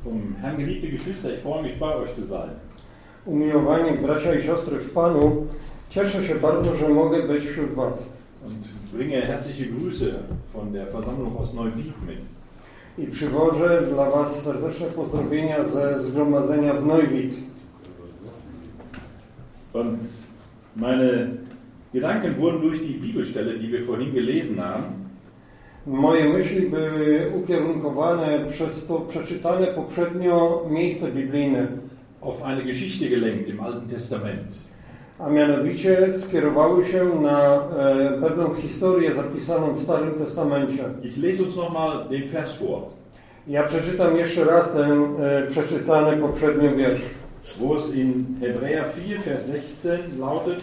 Vom Herrn geliebte Geschwister, ich freue mich, bei euch zu sein. Umiłowani bracia i siostry w Panu, cieszę się bardzo, że mogę być wśród Was. Und bringe herzliche Grüße von der Versammlung aus Neuwied mit. I przywożę dla Was serdeczne pozdrowienia ze zgromadzenia w Neuwied. Und meine Gedanken wurden durch die Bibelstelle, die wir vorhin gelesen haben, Moje myśli były ukierunkowane przez to przeczytane poprzednio miejsce biblijne, auf eine Geschichte gelenkt im Alten Testament. a mianowicie skierowały się na pewną historię zapisaną w Starym Testamencie. Ich lese uns nochmal den Vers vor, Ja przeczytam jeszcze raz ten przeczytany poprzednio wiersz. wo es in Hebräer 4, Vers 16 lautet: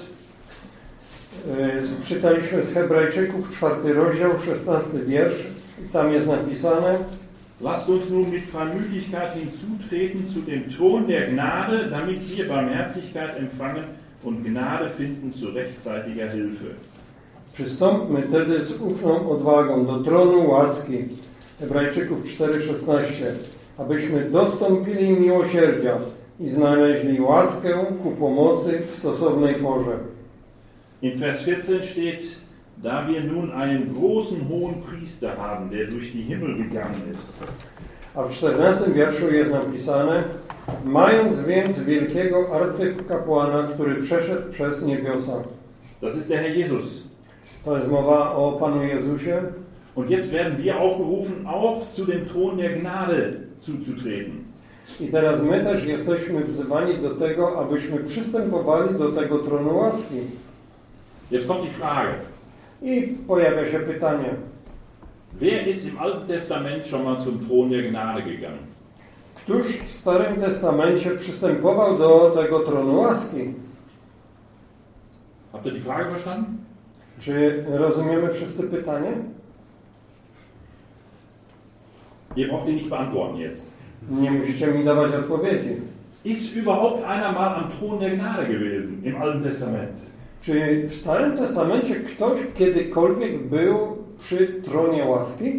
Czytaliśmy z Hebrajczyków 4 rozdział, 16 wiersz. I tam jest napisane: Lasst uns nun mit Freimütigkeit hinzutreten zu dem Thron der Gnade, damit wir Barmherzigkeit empfangen und Gnade finden zu rechtzeitiger Hilfe. Przystąpmy tedy z ufną odwagą do tronu łaski. Hebrajczyków 4,16. Abyśmy dostąpili miłosierdzia i znaleźli łaskę ku pomocy w stosownej porze. In Vers 14 steht: Da wir nun einen großen hohen Priester haben, der durch die Himmel gegangen ist. A w 14 wierszu jest napisane: mając więc wielkiego arcykapłana, który przeszedł przez niebiosa. Das ist der Herr Jesus. To jest mowa o Panu Jezusie. Und jetzt werden wir aufgerufen, auch zu dem Thron der Gnade zuzutreten. I teraz my też jesteśmy wzywani do tego, abyśmy przystępowali do tego tronu łaski. Jetzt kommt die Frage: I pojawia się pytanie: Wer ist im Alten Testament schon mal zum Thron der Gnade gegangen? któż w Starym Testamencie przystępował do tego tronu łaski? Habt ihr die Frage verstanden? Czy rozumiemy wszyscy pytanie? Ihr braucht die nicht beantworten jetzt. Nie musicie mi dawać odpowiedzi. Ist überhaupt einer mal am Thron der Gnade gewesen im Alten Testament? Czy w Starym Testamencie ktoś kiedykolwiek był przy tronie łaski?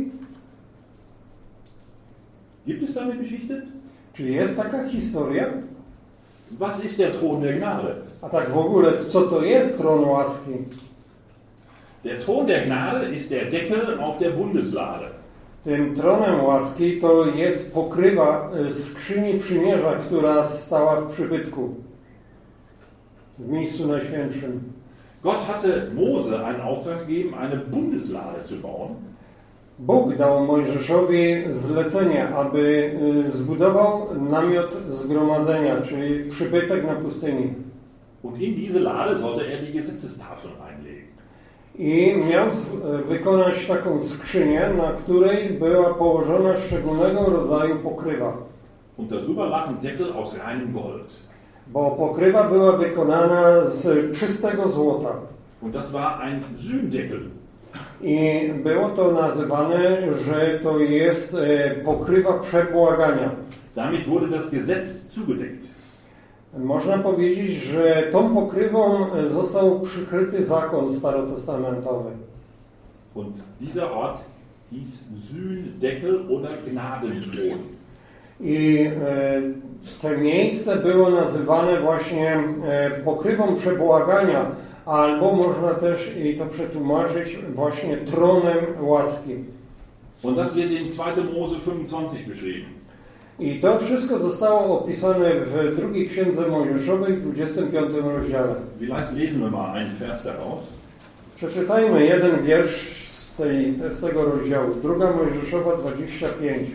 Gibt es da eine Geschichte? Czy jest taka historia? Was ist der Thron der Gnade? A tak w ogóle, co to jest tron łaski? Der Thron der Gnade ist der Deckel auf der Bundeslade. Tym tronem łaski to jest pokrywa skrzyni przymierza, która stała w przybytku, w miejscu najświętszym. Gott hatte Mose einen Auftrag gegeben, eine Bundeslade zu bauen. Bóg dał Mojżeszowi zlecenie, aby zbudował namiot zgromadzenia, czyli przybytek na pustyni. Und in diese Lade sollte er die Gesetzestafeln einlegen. I miał wykonać taką skrzynię, na której była położona szczególnego rodzaju pokrywa. Und darüber lag ein Deckel aus reinem Gold. Bo pokrywa była wykonana z czystego złota. Und das war ein Sühndeckel. I było to nazywane, że to jest pokrywa przebłagania. Damit wurde das Gesetz zugedeckt. Można powiedzieć, że tą pokrywą został przykryty zakon starotestamentowy. Und dieser Ort hieß Sühndeckel oder Gnadenthron. I to miejsce było nazywane właśnie pokrywą przebłagania, albo można też i to przetłumaczyć właśnie tronem łaski. Und das wird in 2. Mose 25 beschrieben. I to wszystko zostało opisane w drugiej księdze Mojżeszowej w 25 rozdziale. Vielleicht lesen wir mal einen Vers daraus. Przeczytajmy jeden wiersz z tego rozdziału. 2 Mojżeszowa 25.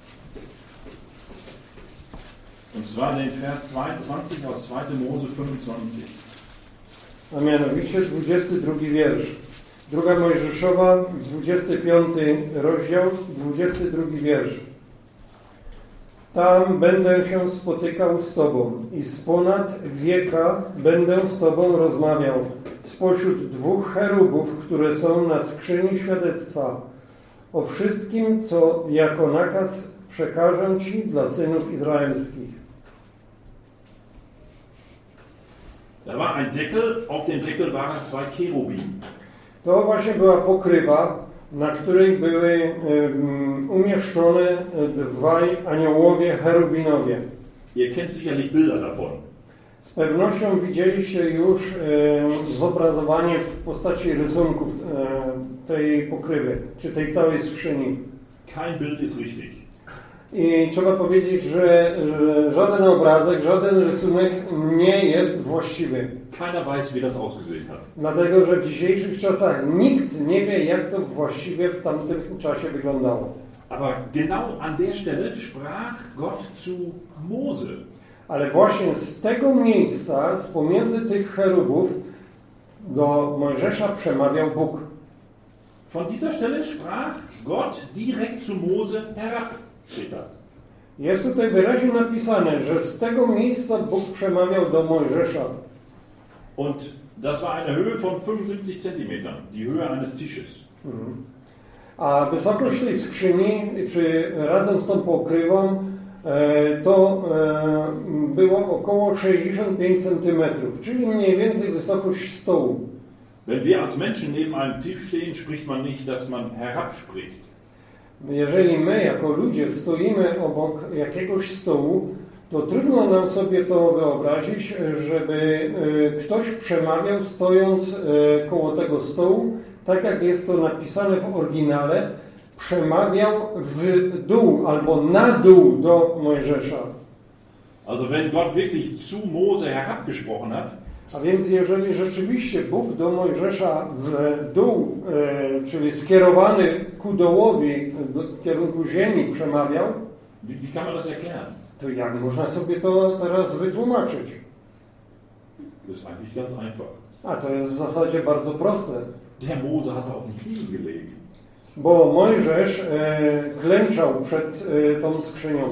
Und zwar den Vers 22 aus 2. Mose 25. A mianowicie 22 wiersz. 2 Mojżeszowa, 25 rozdział, 22 wiersz. Tam będę się spotykał z Tobą i z ponad wieka będę z Tobą rozmawiał spośród 2 cherubów, które są na skrzyni świadectwa, o wszystkim, co jako nakaz przekażę Ci dla synów izraelskich. Da war ein Deckel, auf dem Deckel waren 2 Cherubim. To właśnie była pokrywa, na której były umieszczone dwaj aniołowie cherubinowie. Ihr kennt sicherlich Bilder davon. Z pewnością widzieliście już zobrazowanie w postaci rysunków tej pokrywy, czy tej całej skrzyni. Kein Bild ist richtig. I trzeba powiedzieć, że żaden obrazek, żaden rysunek nie jest właściwy. Keiner weiß, wie das ausgesehen hat. Dlatego, że w dzisiejszych czasach nikt nie wie, jak to właściwie w tamtym czasie wyglądało. Aber genau an der Stelle sprach Gott zu Mose. Ale właśnie z tego miejsca, z pomiędzy tych cherubów, do Mojżesza przemawiał Bóg. Von dieser Stelle sprach Gott direkt zu Mose herab. Steht da. Jest tutaj wyraźnie napisane, że z tego miejsca Bóg przemawiał do Mojżesza. Und das war eine Höhe von 75 Zentimetern, die Höhe eines Tisches. A wysokość tej skrzyni, czy razem z tą pokrywą, to było około 65 cm, czyli mniej więcej wysokość stołu. Wenn wir als Menschen neben einem Tisch stehen, spricht man nicht, dass man herabspricht. Jeżeli my jako ludzie stoimy obok jakiegoś stołu, to trudno nam sobie to wyobrazić, żeby ktoś przemawiał stojąc koło tego stołu, tak jak jest to napisane w oryginale, przemawiał w dół albo na dół do Mojżesza. Also wenn Gott wirklich zu Mose herabgesprochen hat, A więc jeżeli rzeczywiście Bóg do Mojżesza w dół, czyli skierowany ku dołowi, w kierunku ziemi przemawiał, wie kann man das erklären? to jak można sobie to teraz wytłumaczyć? Das ist eigentlich ganz einfach. A to jest w zasadzie bardzo proste, Der Mose hatte auf den Knien gelegen. bo Mojżesz klęczał przed tą skrzynią.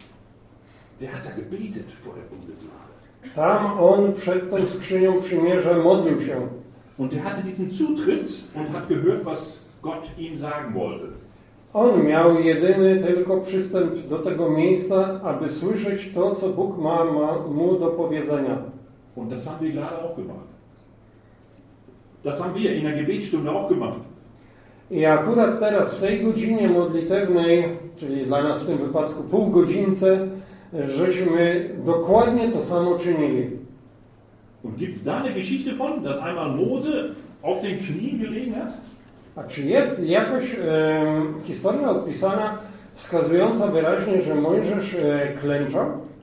Der hat da gebetet vor der Bundeslade. Tam on przed tą skrzynią przymierza modlił się. Und er hatte diesen Zutritt und hat gehört, was Gott ihm sagen wollte. On miał jedyny tylko przystęp do tego miejsca, aby słyszeć to, co Bóg ma mu do powiedzenia. Und das haben wir gerade auch gemacht. Das haben wir in der Gebetsstunde auch gemacht. I akurat teraz w tej godzinie modlitewnej, czyli dla nas w tym wypadku półgodzince, żeśmy dokładnie to samo czynili. Und gibt es da eine Geschichte von, dass einmal Mose auf den Knien gelegen hat? A czy jest jakaś historia opisana, wskazująca wyraźnie, że Mojżesz klęczał?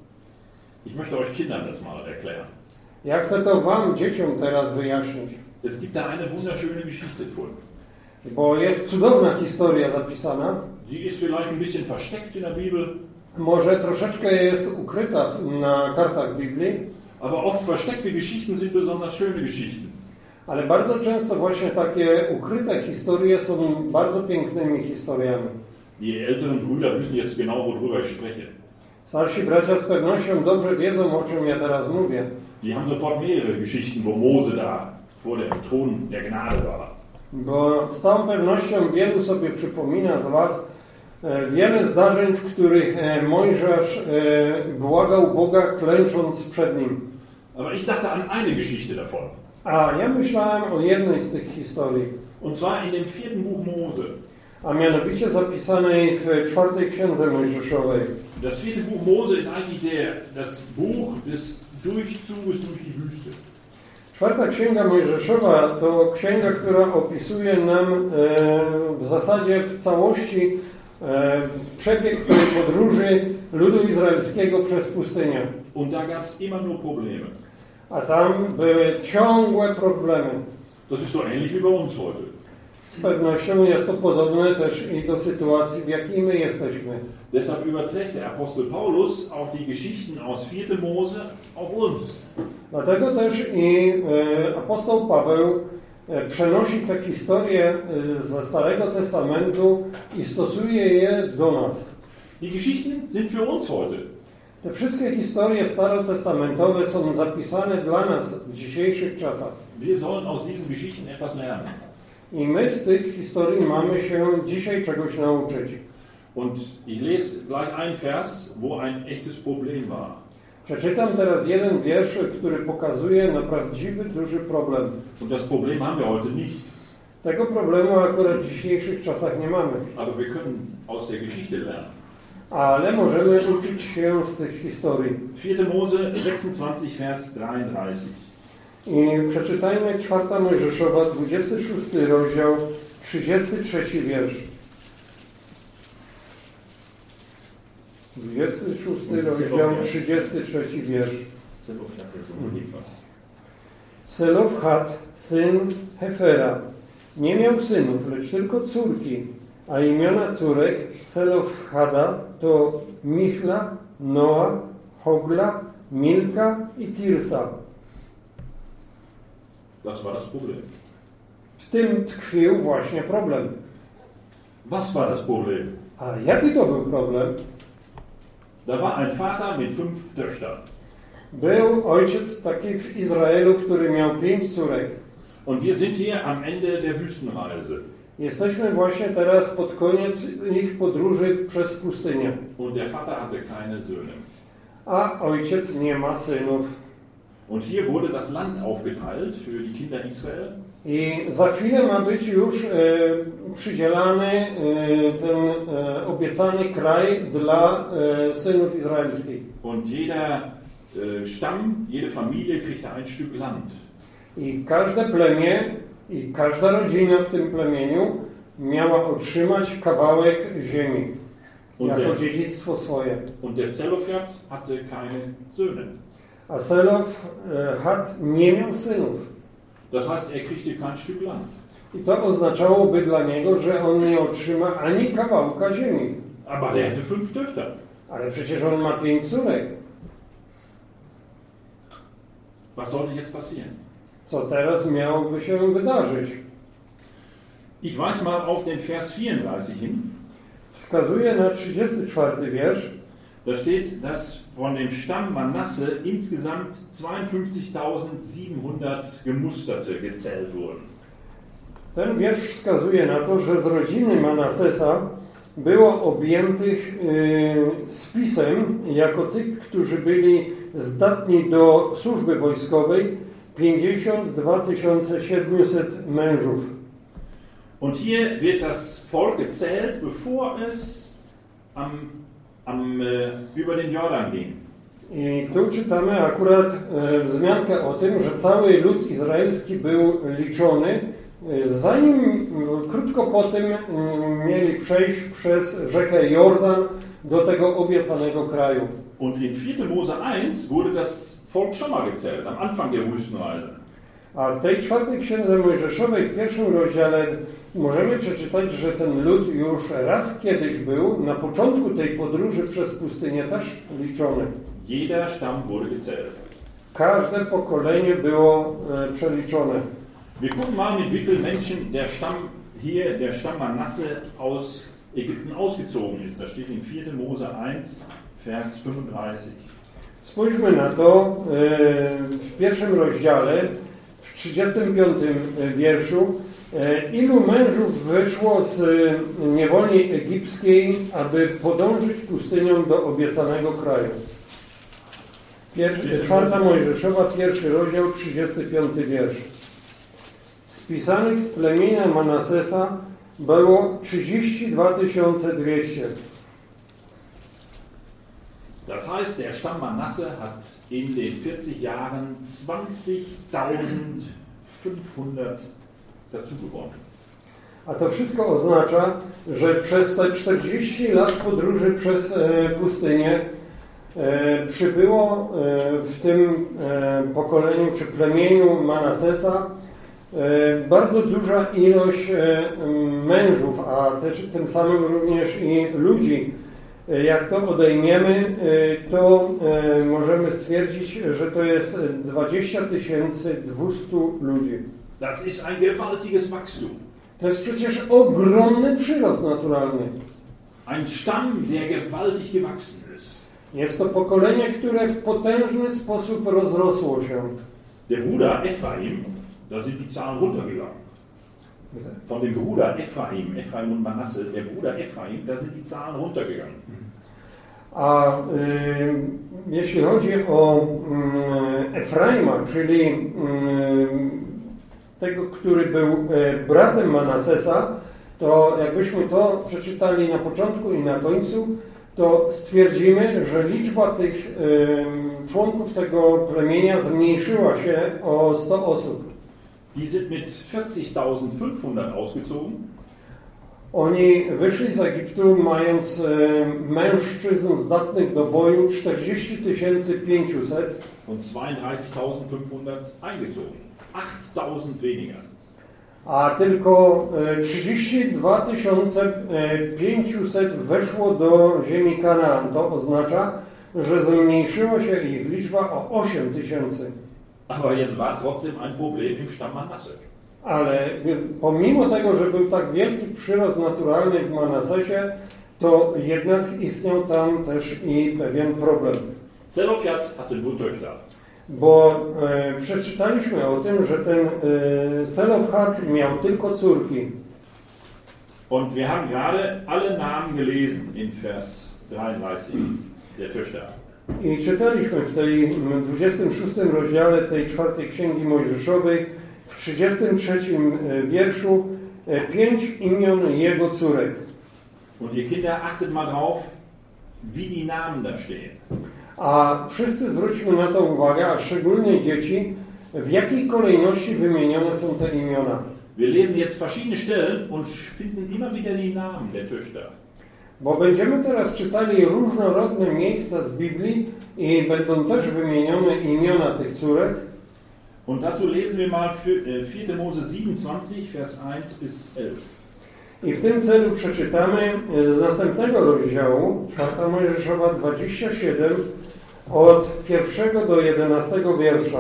Ich möchte euch Kindern das mal erklären. Ja chcę to wam, dzieciom, teraz wyjaśnić. Es gibt da eine wunderschöne Geschichte von. Bo jest cudowna historia zapisana. Die ist vielleicht ein bisschen versteckt in der Bibel. Może troszeczkę jest ukryta na kartach Biblii. Aber oft versteckte Geschichten sind besonders schöne Geschichten. Ale bardzo często właśnie takie ukryte historie są bardzo pięknymi historiami. Die älteren Brüder wissen jetzt genau, worüber ich spreche. Starsi bracia z pewnością dobrze wiedzą, o czym ja teraz mówię. Die haben sofort mehrere Geschichten, wo Mose da vor dem Thron der Gnade war. Bo z całą pewnością wielu sobie przypomina z was wiele zdarzeń, w których Mojżesz błagał Boga, klęcząc przed nim. Aber ich dachte an eine Geschichte davon. A ja myślałem o jednej z tych historii. Und zwar in dem 4. Buch Mose. A mianowicie zapisanej w 4. księdze Mojżeszowej. Das 4. Buch Mose ist eigentlich das Buch des Durchzuges durch die Wüste. 4. księga Mojżeszowa to księga, która opisuje nam w zasadzie w całości przebieg tej podróży ludu izraelskiego przez pustynię. Und da gab es immer nur Probleme. A tam były ciągłe problemy. Das ist so ähnlich wie bei uns heute. Z pewnością jest to podobne też i do sytuacji, w jakiej my jesteśmy. Deshalb überträgt der Apostel Paulus auch die Geschichten aus 4. Mose auf uns. Dlatego też i apostoł Paweł przenosi te historie ze Starego Testamentu i stosuje je do nas. Die Geschichten sind für uns heute. Te wszystkie historie starotestamentowe są zapisane dla nas w dzisiejszych czasach. Wir sollen aus diesen Geschichten etwas lernen. I my z tych historii mamy się dzisiaj czegoś nauczyć. Und ich lese gleich einen Vers, wo ein echtes Problem war. Przeczytam teraz jeden wiersz, który pokazuje na prawdziwy, duży problem. Und das Problem haben wir heute nicht. Tego problemu akurat w dzisiejszych czasach nie mamy. Aber wir können aus der Geschichte lernen. Ale możemy uczyć się z tych historii. 4. Mose 26, Vers 33. I przeczytajmy 4 Mojżeszowa, 26 rozdział, 33 wiersz. 26 rozdział, 33 wiersz. Selofhad, syn Hefera, nie miał synów, lecz tylko córki, a imiona córek Selofhada to Michla, Noa, Hogla, Milka i Tirsa. Das war das Problem. W tym tkwił właśnie problem. Was war das Problem? A jaki to był problem? Da war ein Vater mit 5 Töchtern. Był ojciec taki w Izraelu, który miał 5 córek. Und wir sind hier am Ende der Wüstenreise. Jesteśmy właśnie teraz pod koniec ich podróży przez pustynię. Und der Vater hatte keine Söhne. A ojciec nie ma synów. Und hier wurde das Land aufgeteilt für die Kinder Israel. I za chwilę ma być już przydzielany ten obiecany kraj dla synów izraelskich. Und jeder Stamm, jede Familie kriegte ein Stück Land. I każde plemię i każda rodzina w tym plemieniu miała otrzymać kawałek ziemi jako dziedzictwo swoje. Und der Zelofhad hatte keine Söhne. A Selofhad nie miał synów. Das heißt, er kriegte kein Stück Land. I to oznaczałoby dla niego, że on nie otrzyma ani kawałka ziemi. Aber der hatte 5 Töchter. Ale przecież on ma 5 córek. Was sollte jetzt passieren? Co teraz miałoby się wydarzyć? Ich weise mal auf den Vers 34 hin. Wskazuje na 34 wiersz. Da steht, dass von dem Stamm Manasse insgesamt 52.700 Gemusterte gezählt wurden. Ten wiersz wskazuje na to, że z rodziny Manasesa było objętych spisem jako tych, którzy byli zdatni do służby wojskowej, 52 700 mężów. Und hier wird das Volk gezählt, bevor es über den Jordan ging. I tu czytamy akurat wzmiankę o tym, że cały lud izraelski był liczony, zanim krótko po tym mieli przejść przez rzekę Jordan do tego obiecanego kraju. Und in 4. Mose 1 wurde das Volk schon mal gezählt, am Anfang der Wüstenreise. A w tej 4 księdze Mojżeszowej, w 1 rozdziale, możemy przeczytać, że ten lud już raz kiedyś był, na początku tej podróży przez pustynię też liczony. Jeder Stamm wurde gezählt. Każde pokolenie było przeliczone. Wir gucken mal, mit wie vielen Menschen der Stamm Manasse aus Ägypten ausgezogen ist. Das steht in 4. Mose 1, Vers 35. Spójrzmy na to w 1 rozdziale, w 35 wierszu. Ilu mężów wyszło z niewoli egipskiej, aby podążyć pustynią do obiecanego kraju? 4 Mojżeszowa, 1 rozdział, 35 wiersz. Spisanych z plemienia Manasesa było 32 200. Das heißt, der Stamm Manasse hat in den 40 Jahren 20.500 dazu gewonnen. A to wszystko oznacza, że przez te 40 lat podróży przez pustynię przybyło w tym pokoleniu czy plemieniu Manasesa bardzo duża ilość mężów, a też tym samym również i ludzi. Jak to odejmiemy, to możemy stwierdzić, że to jest 20 200 ludzi. Das ist ein gewaltiges Wachstum. To jest przecież ogromny przyrost naturalny. Ein Stamm, der gewaltig gewachsen ist. Jest to pokolenie, które w potężny sposób rozrosło się. Der Bruder Ephraim, da sind die Zahlen runtergegangen. Von dem Bruder Ephraim und Manasse, der Bruder Ephraim, da sind die Zahlen runtergegangen. A jeśli chodzi o Efraima, czyli tego, który był bratem Manasesa, to jakbyśmy to przeczytali na początku i na końcu, to stwierdzimy, że liczba tych członków tego plemienia zmniejszyła się o 100 osób. Die sind mit 40.500 ausgezogen. Oni wyszli z Egiptu mając mężczyzn zdatnych do boju 40 500 und 32.500 eingezogen. 8.000 weniger. A tylko 32 500 weszło do ziemi Kanaan. To oznacza, że zmniejszyła się ich liczba o 8 000. Aber jetzt war trotzdem ein Problem im Stamm Manasse. Ale pomimo tego, że był tak wielki przyrost naturalny w Manasesie, to jednak istniał tam też i pewien problem. Zelofjad hatte nur Töchter. Bo przeczytaliśmy o tym, że ten Zelofhad miał tylko córki. Und wir haben gerade alle Namen gelesen in Vers 33 der Töchter. I czytaliśmy w tej 26 rozdziale tej 4 Księgi Mojżeszowej w 33 wierszu 5 imion jego córek. Und ihr Kinder, achtet mal drauf, wie die Namen da stehen. A wszyscy zwróćmy na to uwagę, a szczególnie dzieci, w jakiej kolejności wymienione są te imiona. Wir lesen jetzt verschiedene Stellen und finden immer wieder die Namen der Töchter. Bo będziemy teraz czytali różnorodne miejsca z Biblii i będą też wymienione imiona tych córek. Und dazu lesen wir mal 4. Mose 27, Vers 1 bis 11. I w tym celu przeczytamy z następnego rozdziału, 4 Mojżeszowa 27, od 1 do 11 wiersza.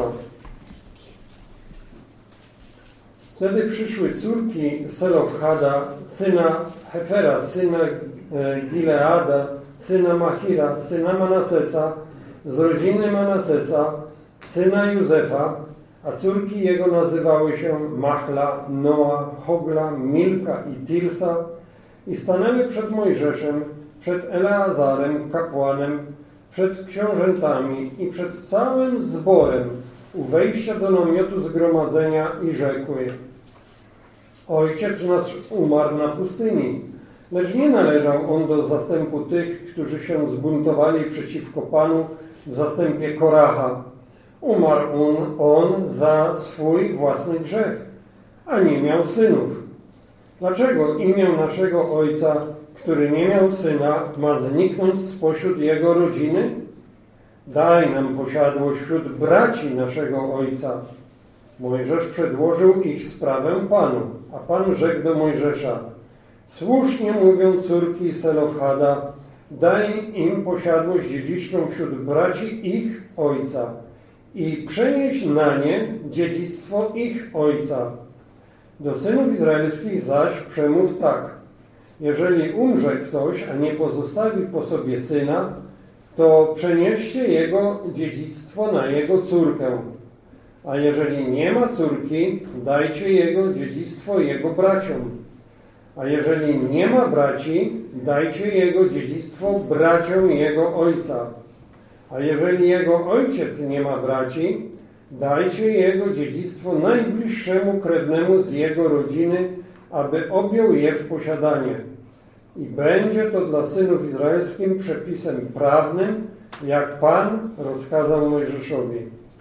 Wtedy przyszły córki Selofhada, syna Hefera, syna Gileada, syna Machira, syna Manasesa, z rodziny Manasesa, syna Józefa, a córki jego nazywały się Machla, Noa, Hogla, Milka i Tilsa i stanęły przed Mojżeszem, przed Eleazarem, kapłanem, przed książętami i przed całym zborem u wejścia do namiotu zgromadzenia i rzekły: Ojciec nasz umarł na pustyni, lecz nie należał on do zastępu tych, którzy się zbuntowali przeciwko Panu w zastępie Koraha. Umarł on za swój własny grzech, a nie miał synów. Dlaczego imię naszego ojca, który nie miał syna, ma zniknąć spośród jego rodziny? Daj nam posiadłość wśród braci naszego ojca. Mojżesz przedłożył ich sprawę Panu, a Pan rzekł do Mojżesza: słusznie mówią córki Selofhada, daj im posiadłość dziedziczną wśród braci ich ojca i przenieś na nie dziedzictwo ich ojca. Do synów izraelskich zaś przemów tak: jeżeli umrze ktoś, a nie pozostawi po sobie syna, to przenieście jego dziedzictwo na jego córkę. A jeżeli nie ma córki, dajcie jego dziedzictwo jego braciom. A jeżeli nie ma braci, dajcie jego dziedzictwo braciom jego ojca. A jeżeli jego ojciec nie ma braci, dajcie jego dziedzictwo najbliższemu krewnemu z jego rodziny, aby objął je w posiadanie. I będzie to dla synów izraelskim przepisem prawnym, jak Pan rozkazał Mojżeszowi.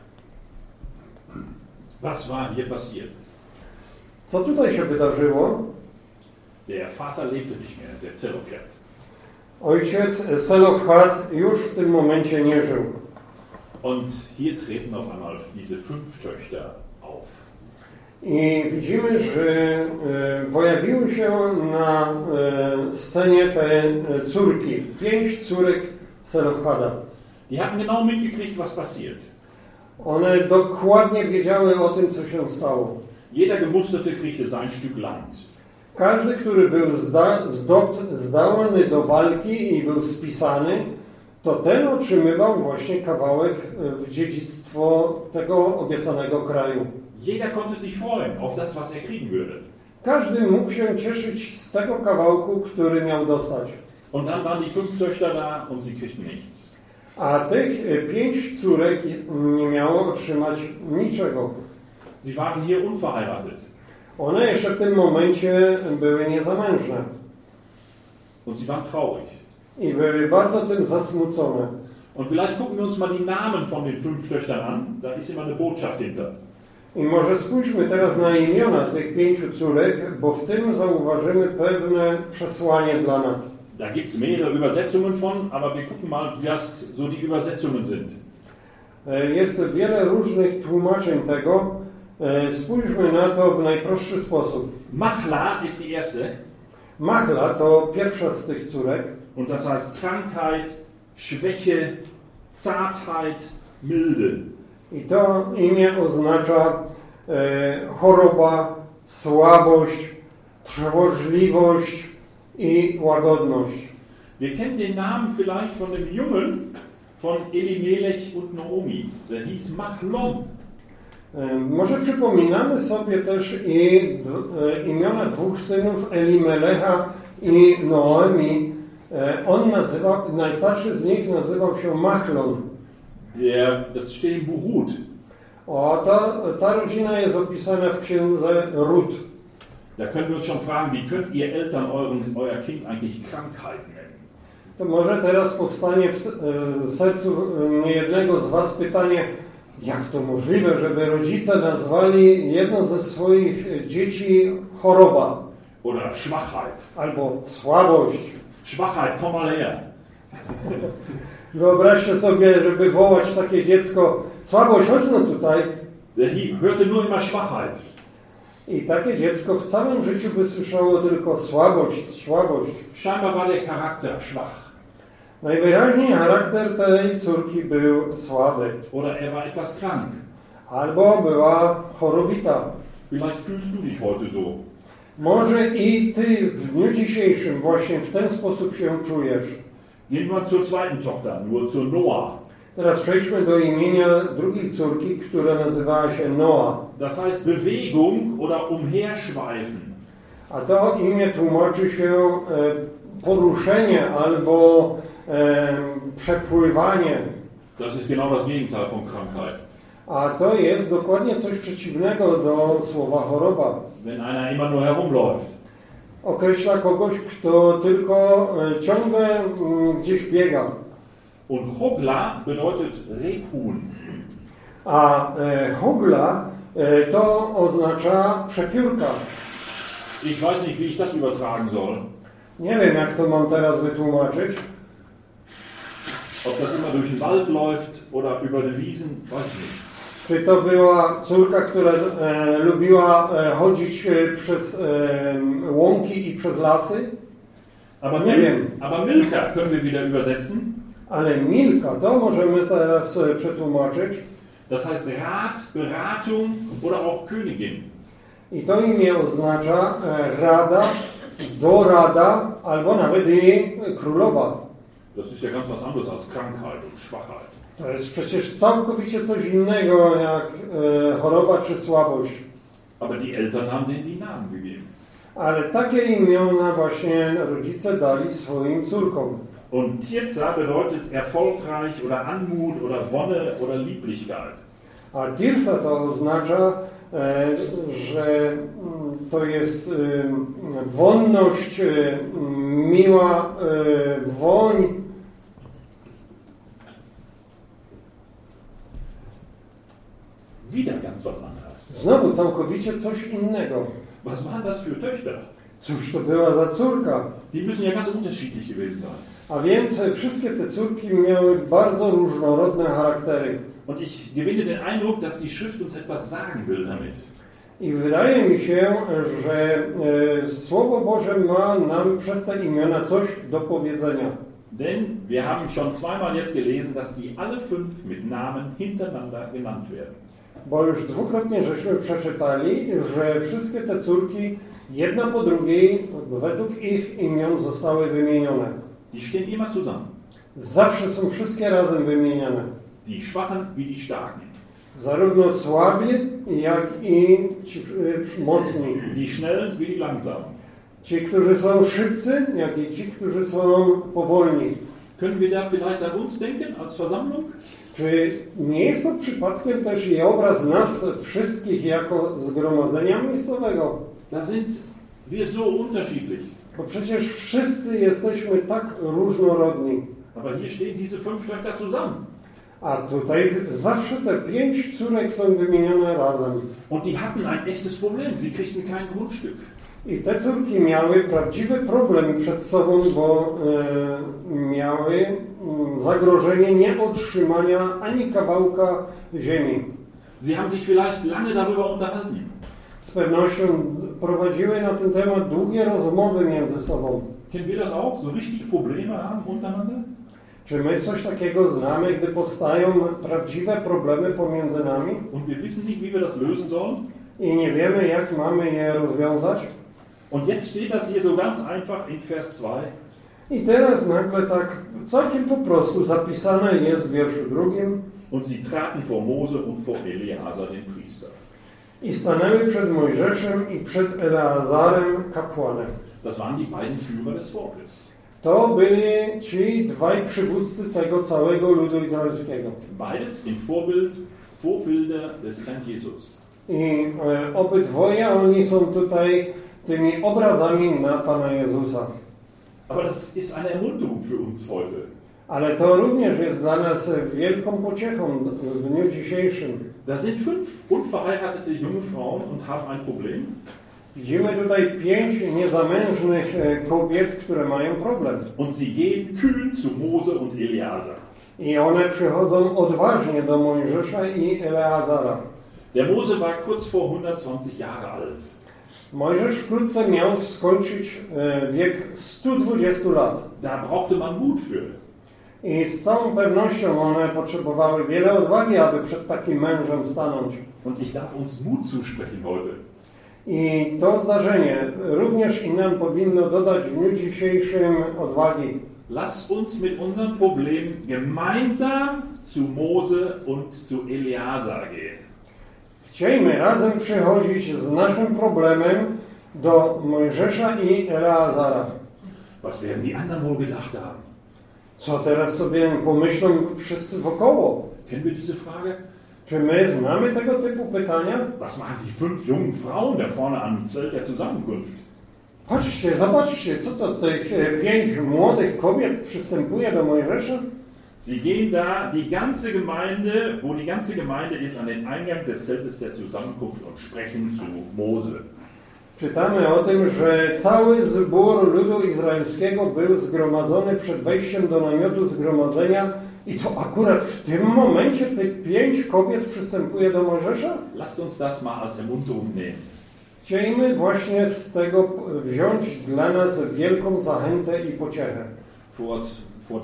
Was war hier passiert? Co tutaj się wydarzyło? Der Vater lebte nicht mehr, der Zelofjad. Ojciec Selofhad już w tym momencie nie żył. Und hier treten auf einmal diese 5 Töchter auf. I widzimy, że pojawiły się na scenie te córki, 5 córek Selofhada. Die hatten genau mitgekriegt, was passiert. One dokładnie wiedziały o tym, co się stało. Jeder Gemusterte kriegte sein Stück Land. Każdy, który był zdolny do walki i był spisany, to ten otrzymywał właśnie kawałek w dziedzictwo tego obiecanego kraju. Jeder konnte sich freuen auf das, was kriegen würde. Każdy mógł się cieszyć z tego kawałku, który miał dostać. Und dann waren die 5 Töchter da und sie kriegten nichts. A tych 5 córek nie miało otrzymać niczego. Sie waren hier unverheiratet. One jeszcze w tym momencie były niezamężne Und sie waren traurig. i były bardzo tym zasmucone. Und vielleicht gucken wir uns mal die Namen von den 5 Töchtern an. Da ist immer eine Botschaft hinter. I może spójrzmy teraz na imiona tych 5 córek, bo w tym zauważymy pewne przesłanie dla nas. Da gibt es mehrere Übersetzungen von, aber wir gucken mal, was so die Übersetzungen sind. Jest wiele różnych tłumaczeń tego. Spójrzmy na to w najprostszy sposób. Machla ist die erste. Machla to pierwsza z tych córek. Und das heißt Krankheit, Schwäche, Zartheit, Milde. I to imię oznacza choroba, słabość, trwożliwość i łagodność. Wir kennen den Namen vielleicht von dem Jungen von Elimelech und Naomi. Der hieß Machlon. Może przypominamy sobie też i imiona 2 synów Elimelecha i Noemi. Najstarszy z nich nazywał się Machlon. Das steht im Buch Ruth. Ta rodzina jest opisana w księdze Rut. Da können wir uns schon fragen, wie könnt ihr Eltern euer Kind eigentlich Krankheit nennen? To może teraz powstanie w sercu niejednego z was pytanie, jak to możliwe, żeby rodzice nazwali jedno ze swoich dzieci choroba. Oder Schwachheit. Albo słabość. Schwachheit, komm mal her. Wyobraźcie sobie, żeby wołać takie dziecko, słabość, chodź no tutaj. Der hörte nur immer Schwachheit. I takie dziecko w całym życiu by słyszało tylko słabość, słabość. Scheinbar war der Charakter schwach. Najwyraźniej charakter tej córki był słaby. Oder er war etwas krank. Albo była chorowita. Vielleicht fühlst du dich heute so. Może i ty w dniu dzisiejszym właśnie w ten sposób się czujesz. Gehen wir zur zweiten Tochter, nur zur Noah. Teraz przejdźmy do imienia drugiej córki, która nazywała się Noa. Das heißt Bewegung oder umherschweifen. A to imię tłumaczy się poruszenie albo przepływanie. Das ist genau das Gegenteil von Krankheit. A to jest dokładnie coś przeciwnego do słowa choroba. Wenn einer immer nur herumläuft. Określa kogoś, kto tylko ciągle gdzieś biega. Und Hogla bedeutet Rebhuhn. A hogla to oznacza przepiórka. Ich weiß nicht, wie ich das übertragen soll. Nie wiem, jak to mam teraz wytłumaczyć. Ob das immer durch den Wald läuft oder über die Wiesen, weiß ich nicht. Czy to była córka, która lubiła chodzić przez łąki i przez lasy? Aber, aber Milka können wir wieder übersetzen. Ale Milka, to możemy teraz przetłumaczyć. Das heißt Rat, Beratung oder auch Königin. I to imię oznacza rada, dorada, albo nawet i królowa. Das ist ja ganz was anderes als Krankheit und Schwachheit. To jest przecież całkowicie coś innego jak choroba czy słabość. Aber die Eltern haben denen die Namen gegeben. Ale takie imiona właśnie rodzice dali swoim córkom. Und Tirza bedeutet erfolgreich oder Anmut oder Wonne oder Lieblichkeit. A Tirza to oznacza, że to jest wonność, miła woń. Wieder ganz was anderes. Znowu całkowicie coś innego. Was waren das für Töchter? Cóż to była za córka? Die müssen ja ganz unterschiedlich gewesen sein. A więc wszystkie te córki miały bardzo różnorodne charaktery. Und ich gewinne den Eindruck, dass die Schrift uns etwas sagen will damit. I wydaje mi się, że Słowo Boże ma nam przez te imiona coś do powiedzenia. Denn wir haben schon zweimal jetzt gelesen, dass die alle 5 mit Namen hintereinander genannt werden. Bo już dwukrotnie żeśmy przeczytali, że wszystkie te córki jedna po drugiej według ich imion zostały wymienione. Die stehen immer zusammen. Zawsze są wszystkie razem wymieniane. Die Schwachen wie die Starken. Zarówno słabi, jak i ci mocni. Die Schnellen wie die Langsamen. Ci, którzy są szybcy, jak i ci, którzy są powolni. Können wir da vielleicht an uns denken als Versammlung? Czy nie jest to przypadkiem też i obraz nas wszystkich jako zgromadzenia miejscowego? Da sind wir so unterschiedlich. Bo przecież wszyscy jesteśmy tak różnorodni. Aber hier stehen diese 5 Töchter zusammen. A tutaj zawsze te 5 córek są wymienione razem. Und die hatten ein echtes Problem. Sie kriegten kein Grundstück. I te córki miały prawdziwy problem przed sobą, bo miały zagrożenie nieotrzymania ani kawałka ziemi. Sie haben sich vielleicht lange darüber unterhalten. Z pewnością prowadziły na ten temat długie rozmowy między sobą. Kennen wir das auch? So richtig Probleme haben untereinander? Czy my coś takiego znamy, gdy powstają prawdziwe problemy pomiędzy nami Und wir wissen nicht, wie wir das lösen sollen? i nie wiemy, jak mamy je rozwiązać? Und jetzt steht das hier so ganz einfach in Vers 2. I teraz nagle tak całkiem po prostu zapisane jest w wierszu 2. Und sie traten vor Mose und vor Eleazar, den Priester. I stanęły przed Mojżeszem i przed Eleazarem, kapłanem. Das waren die beiden Führer des Volkes. To byli ci dwaj przywódcy tego całego ludu izraelskiego. Beides im Vorbilder des Herrn Jesus. I obydwoje oni są tutaj tymi obrazami na Pana Jezusa. Aber das ist eine Ermunterung für uns heute. Ale to również jest dla nas wielką pociechą w dniu dzisiejszym. Da sind 5 unverheiratete junge Frauen und haben ein Problem. Widzimy tutaj 5 niezamężnych kobiet, które mają problem. Und sie gehen kühn zu Mose und Eleazar. I one przychodzą odważnie do Mojżesza i Eleazara. Der Mose war kurz vor 120 Jahre alt. Mojżesz wkrótce miał skończyć wiek 120 lat. Da brauchte man Mut für. I z całą pewnością one potrzebowały wiele odwagi, aby przed takim mężem stanąć. Und ich darf uns Mut zusprechen heute. I to zdarzenie również i nam powinno dodać w dniu dzisiejszym odwagi. Lasst uns mit unserem Problem gemeinsam zu Mose und zu Eleazar gehen. Chciejmy razem przychodzić z naszym problemem do Mojżesza i Eleazara. Was werden die anderen wohl gedacht haben? Co teraz sobie pomyślą wszyscy wokoło? Kennen wir diese Frage? Czy my znamy tego typu pytania? Was machen die 5 jungen Frauen da vorne am Zelt der Zusammenkunft? Patrzcie, zobaczcie, co to tych 5 młodych kobiet przystępuje do Mojżesza? Sie gehen da, die ganze Gemeinde, wo die ganze Gemeinde ist, an den Eingang des Zeltes der Zusammenkunft und sprechen zu Mose. Czytamy o tym, że cały zbór ludu izraelskiego był zgromadzony przed wejściem do namiotu zgromadzenia i to akurat w tym momencie tych 5 kobiet przystępuje do Mojżesza? Lasst uns das mal als Ermunterung nehmen. Chcielibyśmy właśnie z tego wziąć dla nas wielką zachętę i pociechę. Vor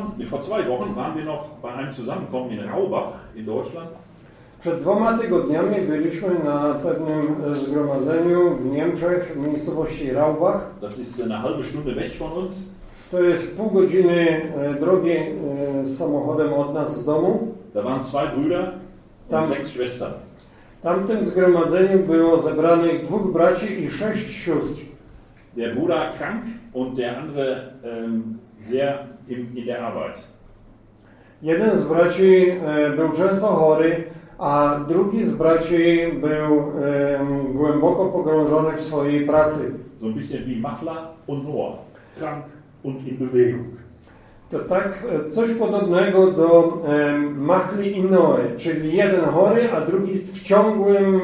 2 Wochen waren wir noch bei einem Zusammenkommen in Raubach in Deutschland. Przed 2 tygodniami byliśmy na pewnym zgromadzeniu w Niemczech, w miejscowości Raubach. Das ist eine halbe Stunde weg von uns. To jest pół godziny drogi samochodem od nas z domu. Da waren 2 Brüder und 6 Schwestern. Tam w tym zgromadzeniu było zebranych 2 braci i 6 sióstr. Der Bruder krank und der andere sehr in der Arbeit. Jeden z braci był często chory, a drugi z braci był głęboko pogrążony w swojej pracy. So ein bisschen wie Machla und Noah. Krank und in Bewegung. To tak coś podobnego do Machli i Noe, czyli jeden chory, a drugi w ciągłym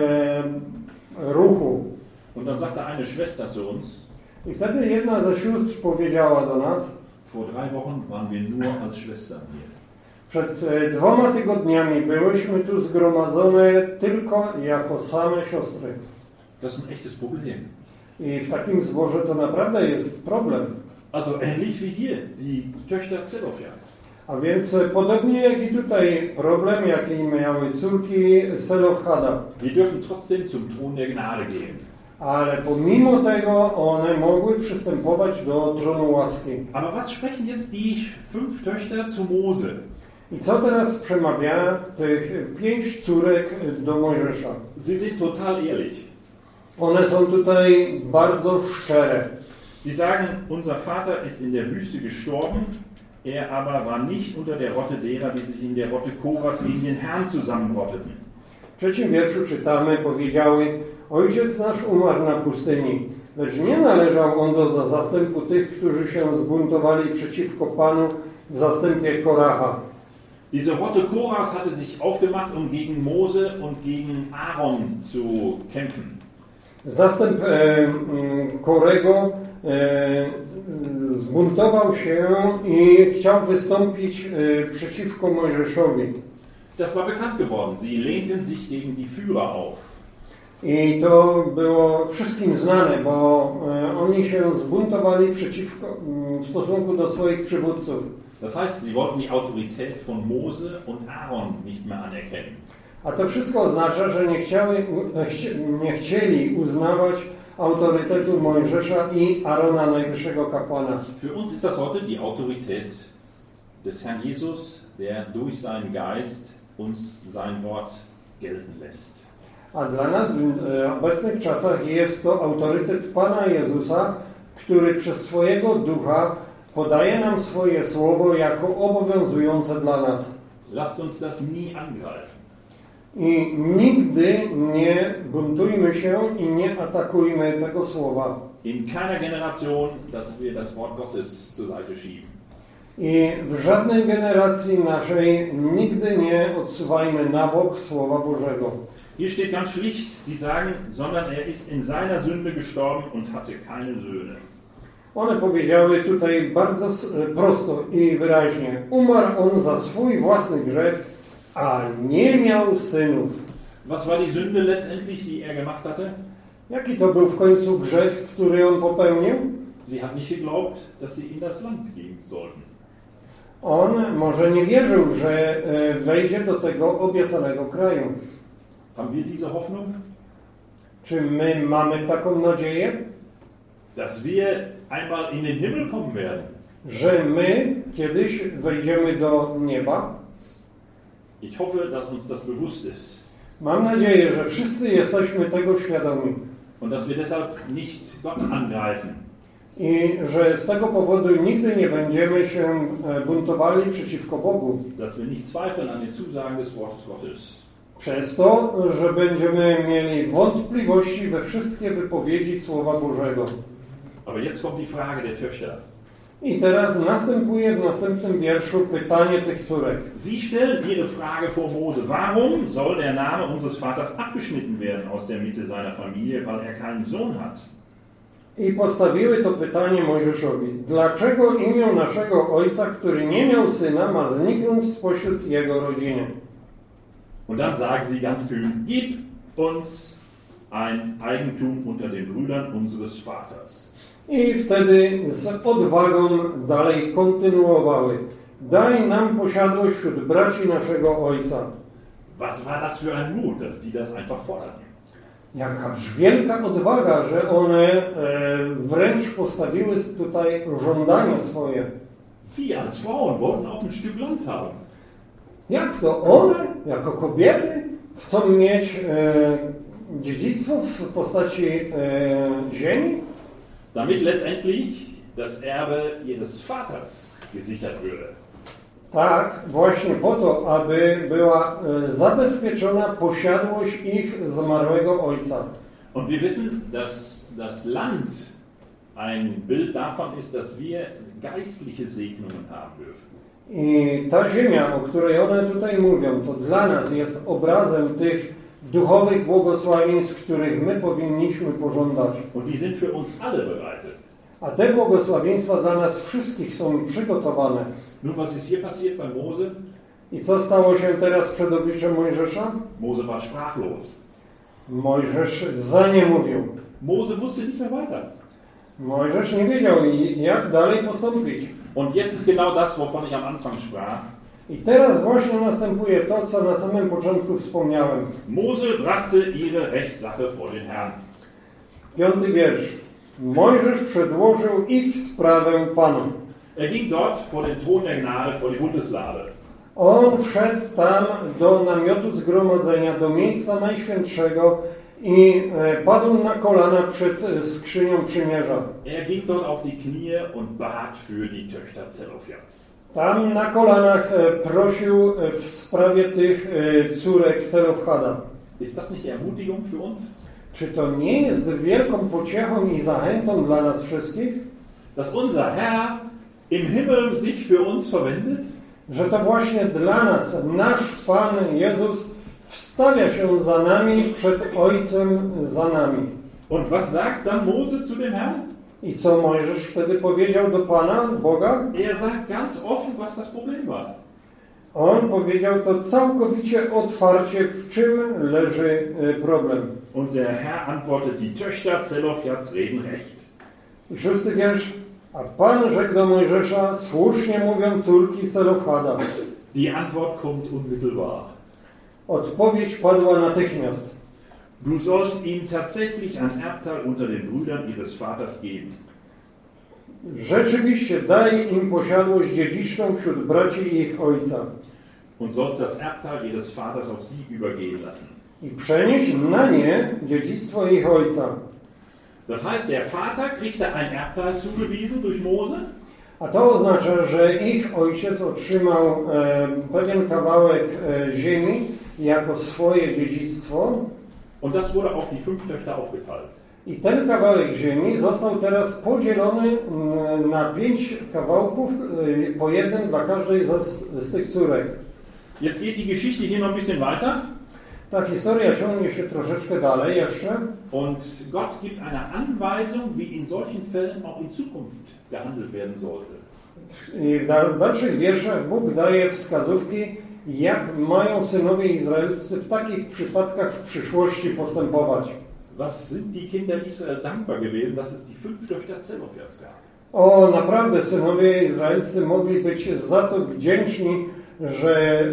ruchu. Und dann sagte eine Schwester zu uns, I wtedy jedna ze sióstr powiedziała do nas, vor 3 Wochen waren wir nur als Schwestern hier. przed 2 tygodniami byłyśmy tu zgromadzone tylko jako same siostry. Das ist ein echtes Problem. I w takim zborze to naprawdę jest problem. Also ähnlich wie hier, die Töchter Zelofjats. A więc podobnie jak i tutaj problem, jaki miały córki Selofhada. Wir dürfen trotzdem zum Thron der Gnade gehen. Ale pomimo tego one mogły przystępować do tronu łaski. Aber was sprechen jetzt die 5 Töchter zu Mose? I co teraz przemawia tych 5 córek do Mojżesza? Sie sind total ehrlich. One są tutaj bardzo szczere. Sie sagen, unser Vater ist in der Wüste gestorben Er aber war nicht unter der Rotte derer, die sich in der Rotte Koras gegen den Herrn zusammenrotteten. W 3 wierszu czytamy, powiedziały: Ojciec nasz umarł na pustyni, lecz nie należał on do zastępu tych, którzy się zbuntowali przeciwko Panu w zastępie Koracha. Diese Rotte Koras hatte sich aufgemacht, um gegen Mose und gegen Aaron zu kämpfen. Zastęp Korego zbuntował się i chciał wystąpić przeciwko Mojżeszowi. Das war bekannt geworden. Sie lehnten sich gegen die Führer auf. I to było wszystkim znane, bo oni się zbuntowali w stosunku do swoich przywódców. Das heißt, sie wollten die Autorität von Mose und Aaron nicht mehr anerkennen. A to wszystko oznacza, że nie chcieli uznawać autorytetu Mojżesza i Arona, najwyższego kapłana. Für uns ist das heute die Autorität des Herrn Jesus, der durch seinen Geist uns sein Wort gelten lässt. A dla nas w obecnych czasach jest to autorytet Pana Jezusa, który przez swojego Ducha podaje nam swoje słowo jako obowiązujące dla nas. Lasst uns das nie angreifen. I nigdy nie buntujmy się i nie atakujmy tego słowa. In keiner Generation, dass wir das Wort Gottes zur Seite schieben. I w żadnej generacji naszej nigdy nie odsuwajmy na bok Słowa Bożego. Hier steht ganz schlicht, sie sagen, sondern er ist in seiner Sünde gestorben und hatte keine Söhne. One powiedziały tutaj bardzo prosto i wyraźnie: umarł on za swój własny grzech, a nie miał synów. Was war die Sünde letztendlich, die er gemacht hatte? Jaki to był w końcu grzech, który on popełnił? Sie hat nicht geglaubt, dass sie in das Land gehen sollten. On może nie wierzył, że wejdzie do tego obiecanego kraju. Haben wir diese Hoffnung? Czy my mamy taką nadzieję? Dass wir einmal in den Himmel kommen werden. Że my kiedyś wejdziemy do nieba? Ich hoffe, dass uns das bewusst ist. Mam nadzieję, że wszyscy jesteśmy tego świadomi. Und dass wir deshalb nicht Gott angreifen. I że z tego powodu nigdy nie będziemy się buntowali przeciwko Bogu. Dass wir nicht zweifeln an den Zusagen des Wortes Gottes. Przez to, że będziemy mieli wątpliwości we wszystkie wypowiedzi Słowa Bożego. Aber jetzt kommt die Frage der Töchter. I teraz następuje w następnym wierszu pytanie tych córek. Sie stellen ihre Frage vor Mose. Warum soll der Name unseres Vaters abgeschnitten werden aus der Mitte seiner Familie, weil er keinen Sohn hat? I postawiły to pytanie Mojżeszowi. Dlaczego imię naszego ojca, który nie miał syna, ma zniknąć spośród jego rodziny? Und dann sagen sie ganz kühn, gib uns ein Eigentum unter den Brüdern unseres Vaters. I wtedy z odwagą dalej kontynuowały. Daj nam posiadłość wśród braci naszego ojca. Was war das für ein Mut, dass die das einfach forderten? Jakaż wielka odwaga, że one wręcz postawiły tutaj żądania swoje. Sie als Frauen wollten auch ein Stück Land haben. Jak to one, jako kobiety, chcą mieć dziedzictwo w postaci ziemi? Damit letztendlich das Erbe ihres Vaters gesichert würde. Tak, właśnie po to, aby była zabezpieczona posiadłość ich zmarłego ojca. Und wir wissen, dass das Land ein Bild davon ist, dass wir geistliche Segnungen haben dürfen. I ta ziemia, o której one tutaj mówią, to dla nas jest obrazem tych duchowych błogosławieństw, których my powinniśmy pożądać. Und die sind für uns alle bereitet. A te błogosławieństwa dla nas wszystkich są przygotowane. Nun, was ist hier passiert bei Mose? I co stało się teraz przed obliczem Mojżesza? Mose war sprachlos. Mojżesz zaniemówił. Mose wusste nicht mehr weiter. Mojżesz nie wiedział, jak dalej postąpić. Und jetzt ist genau das, wovon ich am Anfang sprach. I teraz właśnie następuje to, co na samym początku wspomniałem. Mose brachte ihre Rechtssache vor den Herrn. 5. wiersz. Mojżesz przedłożył ich sprawę Panu. Er ging dort vor den Thron der Gnade, vor die Bundeslade. On wszedł tam do namiotu zgromadzenia, do miejsca najświętszego i padł na kolana przed skrzynią przymierza. Er ging dort auf die Knie und bat für die Töchter Zelofjads. Tam na kolanach prosił w sprawie tych córek Selofhada. Ist das nicht Ermutigung für uns? Czy to nie jest wielką pociechą i zachętą dla nas wszystkich? Dass unser Herr im Himmel sich für uns verwendet? Że to właśnie dla nas nasz Pan Jezus wstawia się za nami, przed Ojcem za nami. Und was sagt dann Mose zu dem Herrn? I co Mojżesz wtedy powiedział do Pana, Boga? Er sagt ganz offen, was das Problem war. On powiedział to całkowicie otwarcie, w czym leży problem. Und der Herr antwortet, die Töchter Zelofjads reden recht. 6 wiersz. A Pan rzekł do Mojżesza, słusznie mówią córki Selofhada. Die Antwort kommt unmittelbar. Odpowiedź padła natychmiast. Du sollst ihnen tatsächlich ein Erbteil unter den Brüdern ihres Vaters geben. Rzeczywiście daj im posiadłość dziedziczną wśród braci i ich ojca. Und sollst das Erbteil ihres Vaters auf sie übergehen lassen. I przenieś na nie dziedzictwo ich ojca. Das heißt, der Vater kriegt da ein Erbteil zugewiesen durch Mose. A to oznacza, że ich ojciec otrzymał pewien kawałek ziemi jako swoje dziedzictwo. Und das wurde auf die 5 Töchter aufgeteilt. I ten kawałek ziemi został teraz podzielony na 5 kawałków, po jednym dla każdej z tych córek. Jetzt geht die Geschichte hier noch ein bisschen weiter. Ta historia ciągnie się troszeczkę dalej jeszcze. Und Gott gibt eine Anweisung, wie in solchen Fällen auch in Zukunft gehandelt werden sollte. I w dalszych wierszach Bóg daje wskazówki, jak mają synowie izraelscy w takich przypadkach w przyszłości postępować. Was sind die Kinder Israel dankbar gewesen, dass es die 5 Töchter Zelofjads gab? O, naprawdę synowie izraelscy mogli być za to wdzięczni, że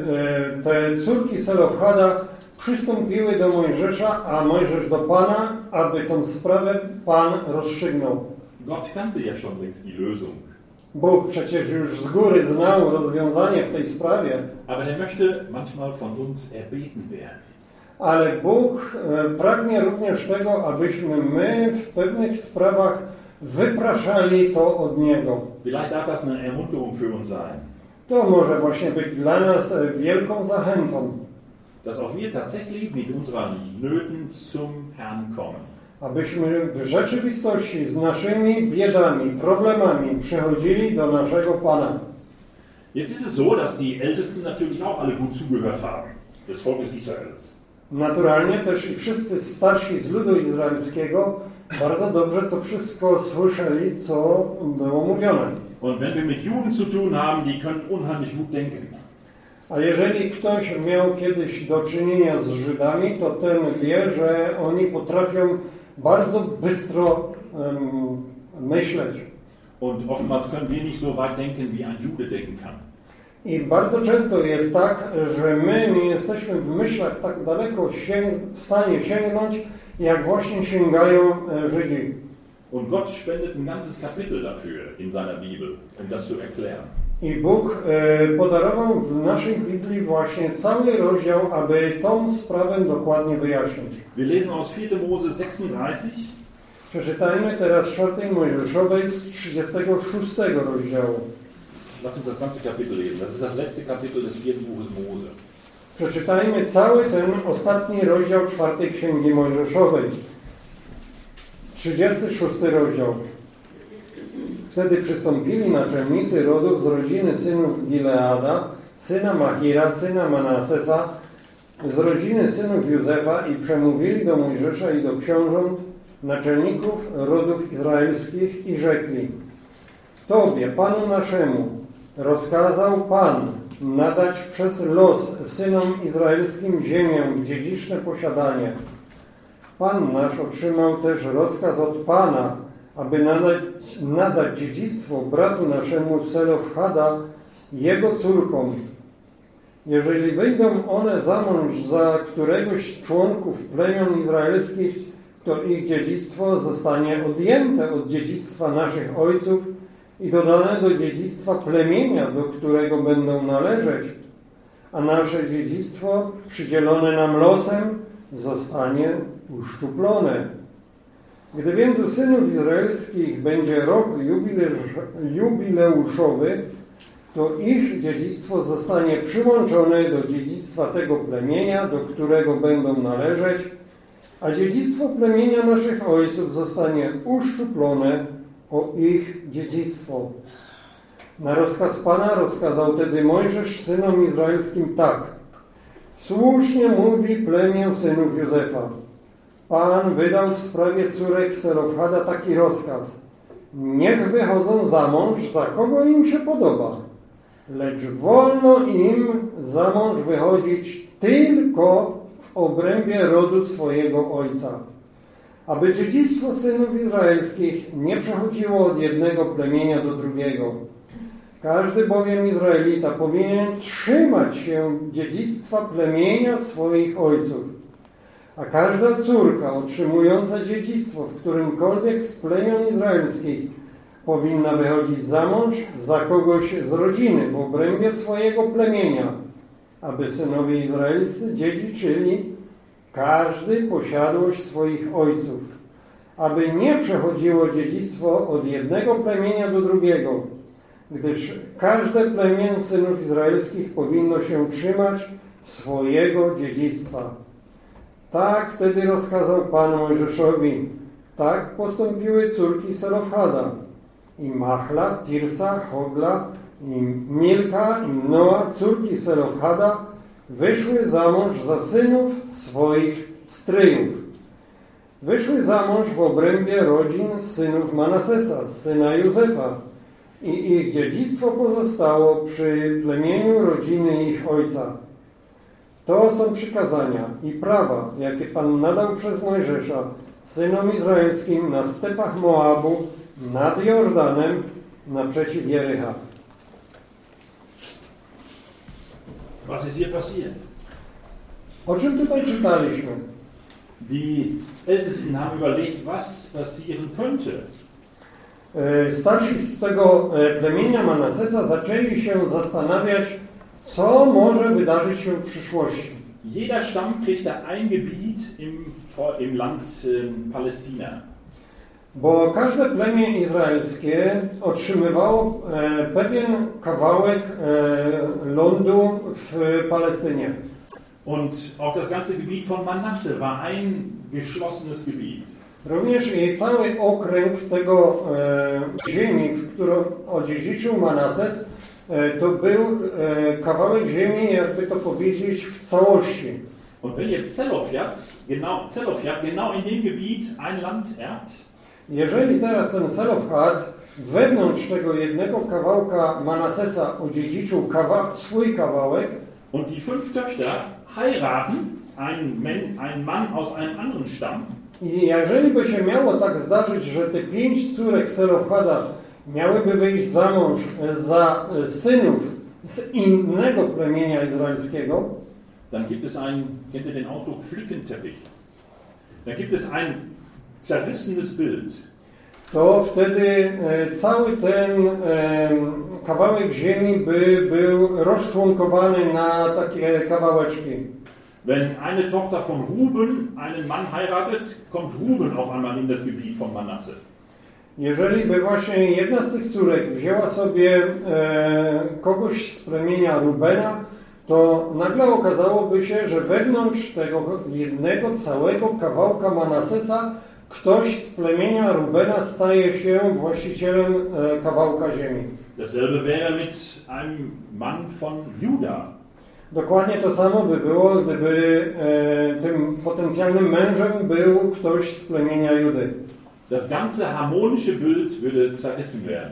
te córki Selofhada przystąpiły do Mojżesza, a Mojżesz do Pana, aby tą sprawę Pan rozstrzygnął. Gott kannte ja schon längst die Lösung. Bóg przecież już z góry znał rozwiązanie w tej sprawie. Aber er möchte manchmal von uns erbeten werden. Ale Bóg pragnie również tego, abyśmy my w pewnych sprawach wypraszali to od Niego. Vielleicht darf das eine Ermunterung für uns sein. To może właśnie być dla nas wielką zachętą. Dass auch wir tatsächlich mit unseren Nöten zum Herrn kommen. Abyśmy w rzeczywistości z naszymi biedami, problemami przychodzili do naszego Pana. Jetzt ist es so, dass die Ältesten natürlich auch alle gut zugehört haben, des Volkes Israels. Naturalnie też i wszyscy starsi z ludu izraelskiego bardzo dobrze to wszystko słyszeli, co było mówione. Und wenn wir mit Juden zu tun haben, die können unheimlich gut denken. A jeżeli ktoś miał kiedyś do czynienia z Żydami, to ten wie, że oni potrafią bardzo bystro myśleć. Und oftmals können wir nicht so weit denken, wie ein Jude denken kann. I bardzo często jest tak, że my nie jesteśmy w myślach tak daleko w stanie sięgnąć, jak właśnie sięgają Żydzi. Und Gott spendet ein ganzes Kapitel dafür in seiner Bibel, um das zu erklären. I Bóg podarował w naszej Biblii właśnie cały rozdział, aby tą sprawę dokładnie wyjaśnić. Wir lesen aus 4. Mose 36. Przeczytajmy teraz 4 Mojżeszowej z 36 rozdziału. Lass uns das ganze Kapitel lesen. Das ist das letzte Kapitel des 4. Buches Mose. Przeczytajmy cały ten ostatni rozdział 4 Księgi Mojżeszowej. 36 rozdział. Wtedy przystąpili naczelnicy rodów z rodziny synów Gileada, syna Machira, syna Manasesa, z rodziny synów Józefa i przemówili do Mojżesza i do książąt, naczelników rodów izraelskich i rzekli: Tobie, Panu naszemu, rozkazał Pan nadać przez los synom izraelskim ziemię, dziedziczne posiadanie. Pan nasz otrzymał też rozkaz od Pana, aby nadać dziedzictwo bratu naszemu Selofhada, jego córkom. Jeżeli wyjdą one za mąż za któregoś z członków plemion izraelskich, to ich dziedzictwo zostanie odjęte od dziedzictwa naszych ojców i dodane do dziedzictwa plemienia, do którego będą należeć, a nasze dziedzictwo przydzielone nam losem zostanie uszczuplone. Gdy więc u synów izraelskich będzie rok jubileuszowy, to ich dziedzictwo zostanie przyłączone do dziedzictwa tego plemienia, do którego będą należeć, a dziedzictwo plemienia naszych ojców zostanie uszczuplone o ich dziedzictwo. Na rozkaz Pana rozkazał tedy Mojżesz synom izraelskim tak. Słusznie mówi plemię synów Józefa. Pan wydał w sprawie córek Selofhada taki rozkaz. Niech wychodzą za mąż, za kogo im się podoba. Lecz wolno im za mąż wychodzić tylko w obrębie rodu swojego ojca. Aby dziedzictwo synów izraelskich nie przechodziło od jednego plemienia do drugiego. Każdy bowiem Izraelita powinien trzymać się dziedzictwa plemienia swoich ojców. A każda córka otrzymująca dziedzictwo w którymkolwiek z plemion izraelskich powinna wychodzić za mąż za kogoś z rodziny w obrębie swojego plemienia, aby synowie izraelscy dziedziczyli każdy posiadłość swoich ojców, aby nie przechodziło dziedzictwo od jednego plemienia do drugiego, gdyż każde plemię synów izraelskich powinno się trzymać swojego dziedzictwa. Tak wtedy rozkazał Pan Mojżeszowi. Tak postąpiły córki Selofhada. I Machla, Tirsa, Hogla, i Milka, i Noa, córki Selofhada, wyszły za mąż za synów swoich stryjów. Wyszły za mąż w obrębie rodzin synów Manasesa, syna Józefa. I ich dziedzictwo pozostało przy plemieniu rodziny ich ojca. To są przykazania i prawa, jakie Pan nadał przez Mojżesza synom izraelskim na stepach Moabu, nad Jordanem, naprzeciw Jericha. Was ist hier passiert? O czym tutaj czytaliśmy? Die Ältesten haben überlegt, was passieren könnte. Starsi z tego plemienia Manasesa zaczęli się zastanawiać, co może wydarzyć się w przyszłości. Jeder Stamm kriegt da ein Gebiet im Land Palästina. Bo każde plemię izraelskie otrzymywało pewien kawałek lądu w Palestynie. Und auch das ganze Gebiet von Manasse war ein geschlossenes Gebiet. Również i cały okręg tego ziemi, w którą odziedziczył Manases, to był kawałek ziemi, jakby to powiedzieć, w całości. Und wenn jetzt Zelofjad genau in dem Gebiet ein Land erbt, jeżeli teraz ten Selofhad wewnątrz tego jednego kawałka Manasesa odziedziczył swój kawałek, und die 5 Töchter heiraten einen Mann aus einem anderen Stamm, i jeżeli by się miało tak zdarzyć, że te 5 córek Selofhada miałyby wyjść za mąż za synów z innego plemienia izraelskiego, dann gibt es kennt ihr den Ausdruck Flickenteppich? Dann gibt es ein zerrissenes Bild. To wtedy cały ten kawałek ziemi był rozczłonkowany na takie kawałeczki. Wenn eine Tochter von Ruben einen Mann heiratet, kommt Ruben auf einmal in das Gebiet von Manasse. Jeżeli by właśnie jedna z tych córek wzięła sobie kogoś z plemienia Rubena, to nagle okazałoby się, że wewnątrz tego jednego całego kawałka Manasesa ktoś z plemienia Rubena staje się właścicielem kawałka ziemi. Dasselbe wäre mit einem Mann von Juda. Dokładnie to samo by było, gdyby tym potencjalnym mężem był ktoś z plemienia Judy. Das ganze harmonische Bild würde zerrissen werden.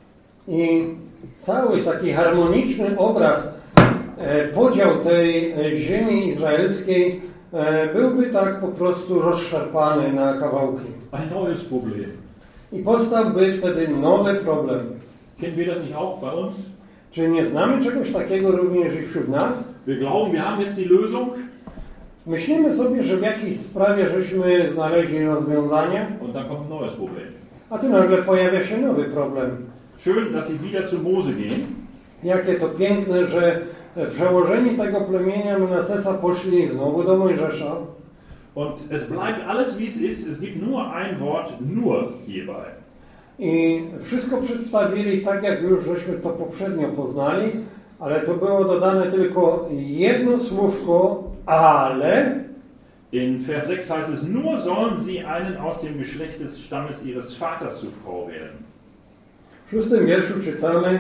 I cały taki harmoniczny obraz, podział tej ziemi izraelskiej byłby tak po prostu rozszarpany na kawałki. Ein neues Problem. I powstałby wtedy nowy problem. Kennen wir das nicht auch bei uns? Czy nie znamy czegoś takiego również i wśród nas? Wir glauben, wir haben jetzt die Lösung. Myślimy sobie, że w jakiejś sprawie żeśmy znaleźli rozwiązanie, Und dann kommt ein neues Problem. a tu nagle pojawia się nowy problem. Schön, dass sie wieder zu Mose gehen. Jakie to piękne, że przełożeni tego plemienia Manasesa poszli znowu do Mojżesza. Und es bleibt alles wie es ist. Es gibt nur ein Wort, nur hierbei. I wszystko przedstawili tak, jak już żeśmy to poprzednio poznali, ale to było dodane tylko jedno słówko, ale. In Vers 6 heißt es, nur sollen sie einen aus dem Geschlecht des Stammes ihres Vaters zu Frau werden. W 6 wierszu czytamy,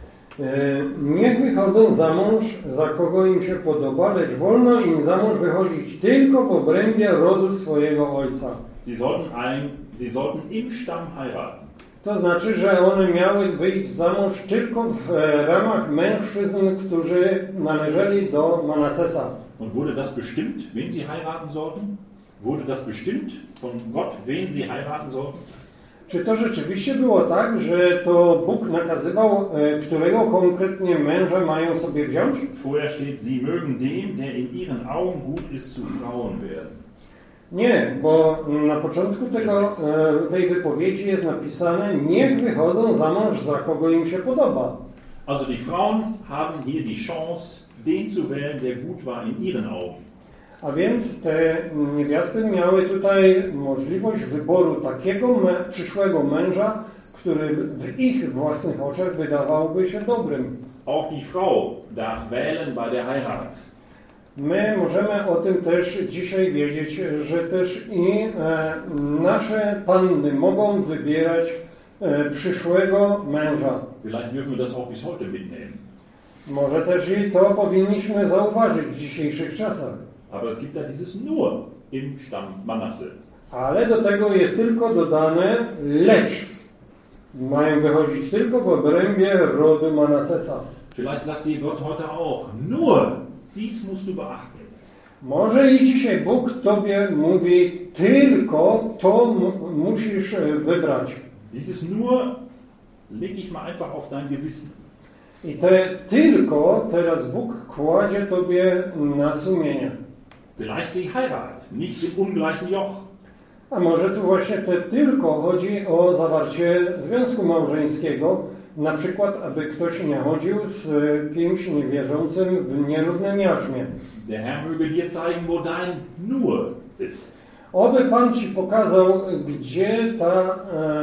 niech wychodzą za mąż, za kogo im się podoba, lecz wolno im za mąż wychodzić tylko w obrębie rodu swojego ojca. Sie sollten im Stamm heiraten. To znaczy, że one miały wyjść za mąż tylko w ramach mężczyzn, którzy należeli do Manasesa. Und wurde das bestimmt, wen sie heiraten sollten? Wurde das bestimmt von Gott, wen sie heiraten sollten? Czy to rzeczywiście było tak, że to Bóg nakazywał, którego konkretnie męża mają sobie wziąć? Vorher steht, sie mögen dem, der in ihren Augen gut ist, zu Frauen werden. Nie, bo na początku tej wypowiedzi jest napisane, niech wychodzą za mąż, za kogo im się podoba. Also die Frauen haben hier die Chance, den zu wählen, der gut war in ihren Augen. A więc te niewiasty miały tutaj możliwość wyboru takiego przyszłego męża, który w ich własnych oczach wydawałby się dobrym. Auch die Frau darf wählen bei der Heirat. My możemy o tym też dzisiaj wiedzieć, że też i nasze panny mogą wybierać przyszłego męża. Vielleicht dürfen wir das auch bis heute mitnehmen. Może też i to powinniśmy zauważyć w dzisiejszych czasach. Aber es gibt da dieses nur im Stamm Manasse. Ale do tego jest tylko dodane lecz. Mają wychodzić tylko w obrębie rodu Manasesa. Vielleicht sagt dir Gott heute auch, nur dies musst du beachten. Może i dzisiaj Bóg Tobie mówi, tylko to musisz wybrać. Dieses nur leg ich mal einfach auf dein Gewissen. I te tylko teraz Bóg kładzie Tobie na sumienie. Vielleicht die Heirat, nicht im ungleichen Joch. A może tu właśnie te tylko chodzi o zawarcie związku małżeńskiego, na przykład, aby ktoś nie chodził z kimś niewierzącym w nierównym jarzmie. Der Herr möge dir zeigen, wo dein nur ist. Oby Pan Ci pokazał, gdzie ta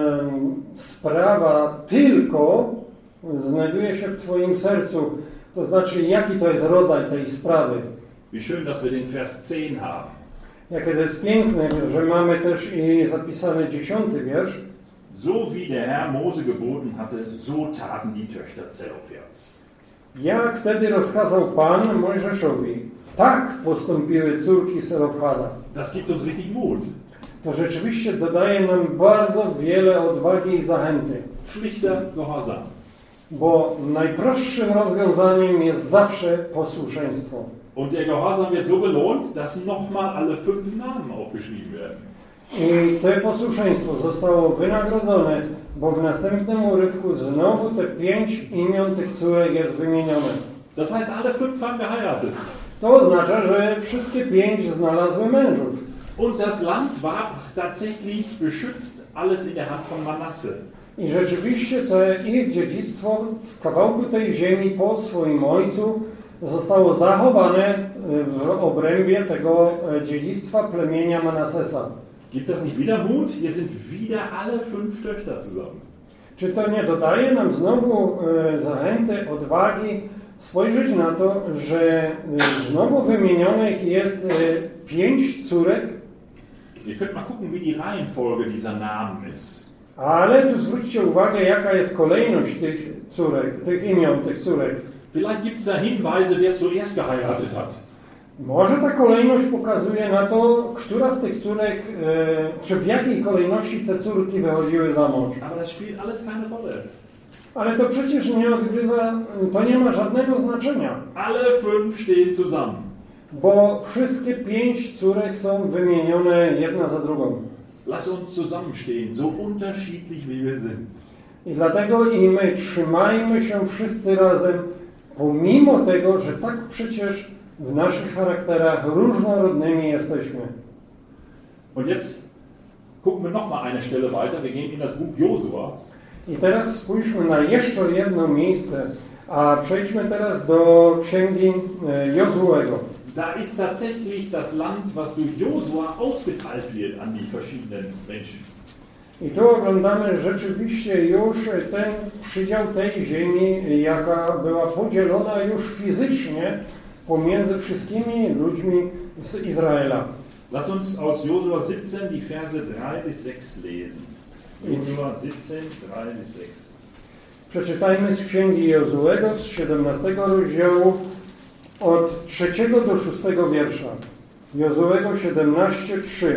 sprawa tylko znajduje się w Twoim sercu. To znaczy, jaki to jest rodzaj tej sprawy. Wie schön, dass wir den Vers 10 haben. Jakie to jest piękne, że mamy też i zapisany 10 wiersz. So wie der Herr Mose geboten hatte, so taten die Töchter Zelofehats. Jak wtedy rozkazał Pan Mojżeszowi, tak postąpiły córki Selofhada. Das gibt uns richtig Mut. To rzeczywiście dodaje nam bardzo wiele odwagi i zachęty. Schlichter Gehorsam. Bo najprostszym rozwiązaniem jest zawsze posłuszeństwo. Und der Gehorsam wird so belohnt, dass nochmal alle 5 Namen aufgeschrieben werden. I to posłuszeństwo zostało wynagrodzone, bo w następnym urywku znowu te 5 imion tych córek jest wymienione. Das heißt, alle 5 haben geheiratet. To oznacza, że wszystkie 5 znalazły mężów. Und das Land war tatsächlich beschützt, alles in der Hand von Manasse. I rzeczywiście to ich dziedzictwo w kawałku tej ziemi po swoim ojcu zostało zachowane w obrębie tego dziedzictwa plemienia Manasesa. Gibt das nicht wieder Mut? Hier sind wieder alle 5 Töchter zusammen. Czy to nie dodaje nam znowu zachęty, odwagi spojrzeć na to, że znowu wymienionych jest 5 córek? Ihr könnt mal gucken, wie die Reihenfolge dieser Namen ist. Ale tu zwróćcie uwagę, jaka jest kolejność tych córek, tych imion, tych córek. Vielleicht gibt es da Hinweise, wer zuerst geheiratet hat. Może ta kolejność pokazuje na to, która z tych córek, czy w jakiej kolejności te córki wychodziły za mąż. Aber das spielt alles keine Rolle. Ale to przecież nie odgrywa, to nie ma żadnego znaczenia. Alle 5 stehen zusammen. Bo wszystkie 5 córek są wymienione jedna za drugą. Lass uns zusammenstehen, so unterschiedlich wie wir sind. I dlatego i my trzymajmy się wszyscy razem, pomimo tego, że tak przecież w naszych charakterach różnorodnymi jesteśmy. Und jetzt gucken wir noch mal eine Stelle weiter. Wir gehen in das Buch Josua. I teraz spójrzmy na jeszcze jedno miejsce, a przejdźmy teraz do księgi Jozuego. Da ist tatsächlich das Land, was durch Josua ausgeteilt wird an die verschiedenen Menschen. I tu oglądamy rzeczywiście już ten przydział tej ziemi, jaka była podzielona już fizycznie pomiędzy wszystkimi ludźmi z Izraela. Lass uns aus Josua 17 die Verse 3 bis 6 lesen. Josua 17, 3 bis 6. Przeczytajmy z Księgi Jozuego z 17 rozdziału od 3 do 6 wiersza. Jozuego 17:3.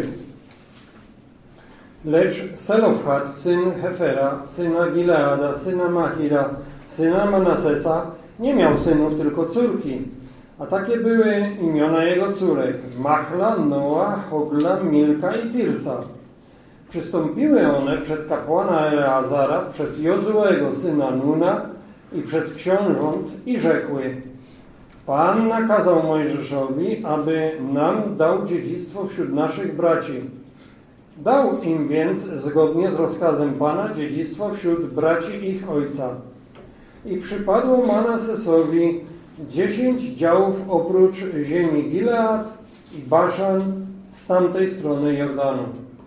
Lecz Selofhad, syn Hefera, syna Gileada, syna Machira, syna Manasesa, nie miał synów, tylko córki. A takie były imiona jego córek: Machla, Noa, Hogla, Milka i Tirsa. Przystąpiły one przed kapłana Eleazara, przed Jozuego, syna Nuna i przed książąt i rzekły: Pan nakazał Mojżeszowi, aby nam dał dziedzictwo wśród naszych braci. Dał im więc, zgodnie z rozkazem Pana, dziedzictwo wśród braci ich ojca. I przypadło Manasesowi 10 działów oprócz ziemi Gilead i Baszan z tamtej strony Jordanu.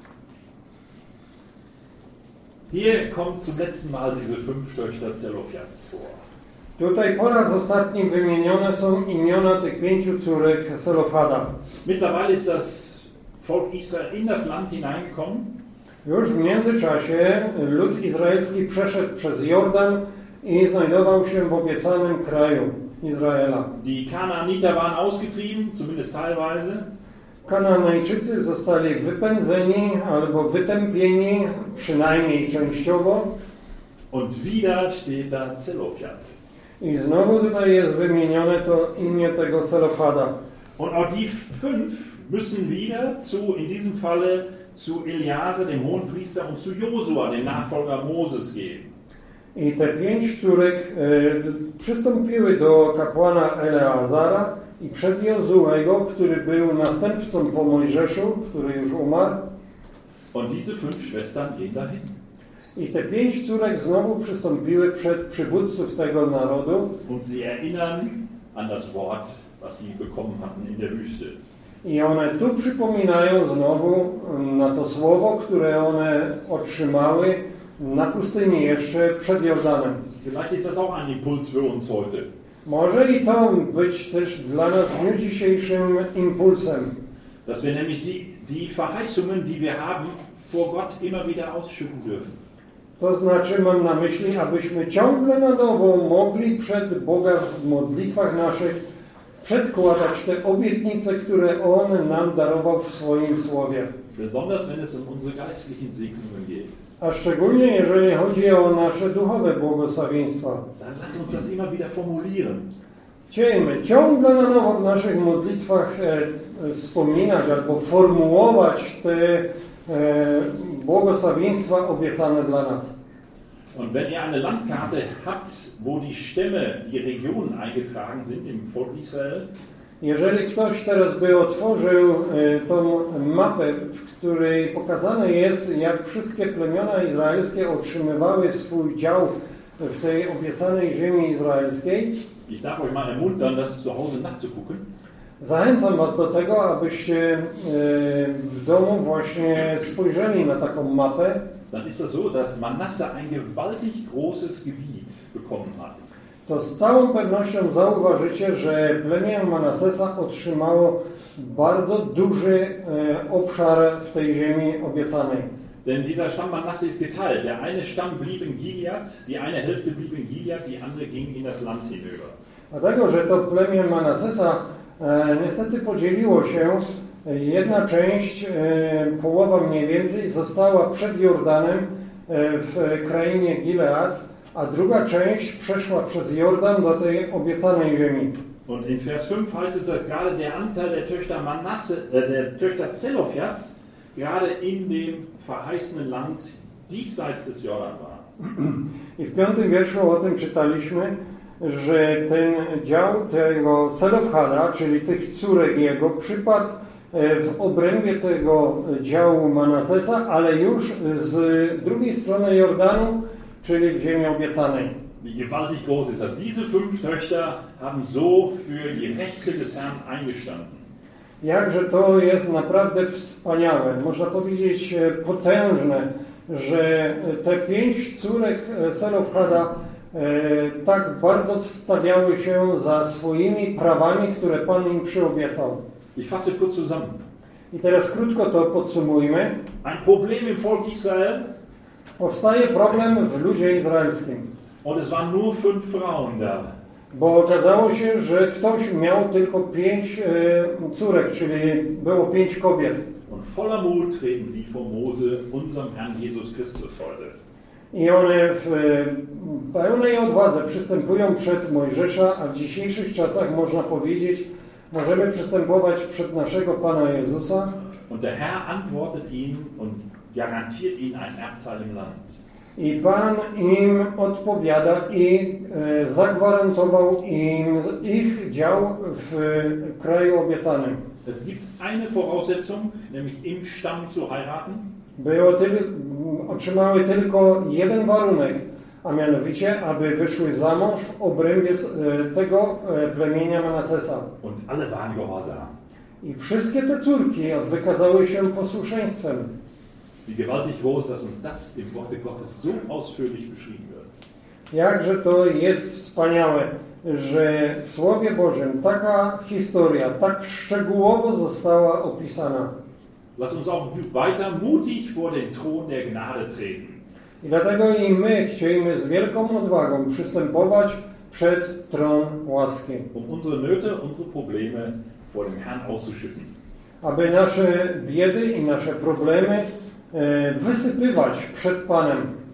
Hier kommt zum letzten Mal diese 5 Töchter Zelofjads vor. Tutaj po raz ostatni wymienione są imiona tych 5 córek Selofhada. Mittlerweile ist das Volk Israel in das Land hineingekommen. Już w międzyczasie lud izraelski przeszedł przez Jordan i znajdował się w obiecanym kraju Izraela. Die Kanaaniter waren ausgetrieben, zumindest teilweise. Kanaanejczycy zostali wypędzeni albo wytępieni, przynajmniej częściowo. Und wieder steht da Zelofjad. I znowu tutaj jest wymienione to imię tego Selofhada. Und auch die 5 müssen wieder in diesem Falle zu Eleazar, dem Hohenpriester, und zu Josua, dem Nachfolger Moses, gehen. I te 5 córek przystąpiły do kapłana Eleazara i przed Jozuego, który był następcą po Mojżeszu, który już umarł. Und diese 5 Schwestern gehen dahin. I te 5 córek znowu przystąpiły przed przywódców tego narodu. Und sie erinnern an das Wort, was sie bekommen hatten in der Wüste. I one tu przypominają znowu na to słowo, które one otrzymały na pustyni jeszcze przed Jordanem. Vielleicht ist das auch ein Impuls für uns heute. Może i to być też dla nas w dniu dzisiejszym impulsem. Dass wir nämlich die Verheißungen, die wir haben, vor Gott immer wieder ausschütten dürfen. To znaczy, mam na myśli, abyśmy ciągle na nowo mogli przed Boga w modlitwach naszych przedkładać te obietnice, które On nam darował w swoim słowie. Besonders wenn es um unsere geistlichen Segnungen geht. A szczególnie jeżeli chodzi o nasze duchowe błogosławieństwa. Dann lass uns das immer wieder formulieren. Chciejmy ciągle na nowo w naszych modlitwach wspominać albo formułować te błogosławieństwa obiecane dla nas. Und wenn ihr eine Landkarte habt, wo die Stämme, die Regionen eingetragen sind im Volk Israel, jeżeli ktoś teraz by otworzył tą mapę, w której pokazane jest, jak wszystkie plemiona izraelskie otrzymywały swój dział w tej obiecanej ziemi izraelskiej, ich darf euch mal ermuntern, das zu Hause nachzugucken. zachęcam Was do tego, abyście w domu właśnie spojrzeli na taką mapę. Dann ist das so, dass Manasse ein gewaltig großes Gebiet bekommen hat. To z całą pewnością zauważycie, że plemię Manasesa otrzymało bardzo duży obszar w tej ziemi obiecanej. Denn dieser Stamm Manasse ist geteilt. Der eine Stamm blieb in Gilead, die eine Hälfte blieb in Gilead, die andere ging in das Land hinüber. Dlatego, że to plemię Manasesa niestety podzieliło się. Jedna część, połowa mniej więcej, została przed Jordanem w krainie Gilead, a druga część przeszła przez Jordan do tej obiecanej ziemi. Und in Vers 5 heißt es, dass gerade der Anteil der Töchter der Töchter Zelofjads gerade in dem verheißenen Land diesseits des Jordan war. I w 5 wierszu o tym czytaliśmy, że ten dział tego Selofhada, czyli tych córek jego, przypadł w obrębie tego działu Manasesa, ale już z drugiej strony Jordanu, czyli w ziemi obiecanej. Wie gewaltig groß ist das. Diese 5 Töchter haben so für die Rechte des Herrn eingestanden. Jakże to jest naprawdę wspaniałe, można powiedzieć potężne, że te 5 córek Selofhada tak bardzo wstawiały się za swoimi prawami, które Pan im przyobiecał. Ich fasse kurz zusammen. I teraz krótko to podsumujmy. Ein Problem im Volk Israel. Powstaje problem w ludzie izraelskim. Und es waren nur 5 Frauen da. Bo okazało się, że ktoś miał tylko 5 córek, czyli było 5 kobiet. Und voller Mut treten sie vor Mose, unserem Herrn Jesus Christus heute. I one w pełnej odwadze przystępują przed Mojżesza, a w dzisiejszych czasach można powiedzieć, możemy przystępować przed naszego Pana Jezusa. Und der Herr antwortet ihnen und garantiert ihnen einen Erbteil im Land. I Pan im odpowiada i zagwarantował im ich dział w kraju obiecanym. Es gibt eine Voraussetzung, nämlich im Stamm zu heiraten. Otrzymały tylko jeden warunek, a mianowicie, aby wyszły za mąż w obrębie tego plemienia Manasesa. Und alle waren gehorsam. I wszystkie te córki wykazały się posłuszeństwem. Wie gewaltig groß, dass uns das im Worte Gottes so ausführlich beschrieben wird. Jakże to jest wspaniałe, że w Słowie Bożym taka historia tak szczegółowo została opisana. Lass uns auch weiter mutig vor den Thron der Gnade treten. I dlatego i my chcielibyśmy z wielką odwagą przystępować przed tron łaski. Unsere Nöte, unsere Probleme vor dem Herrn auszuschütten. Aby nasze biedy i nasze problemy wysypywać przed Panem.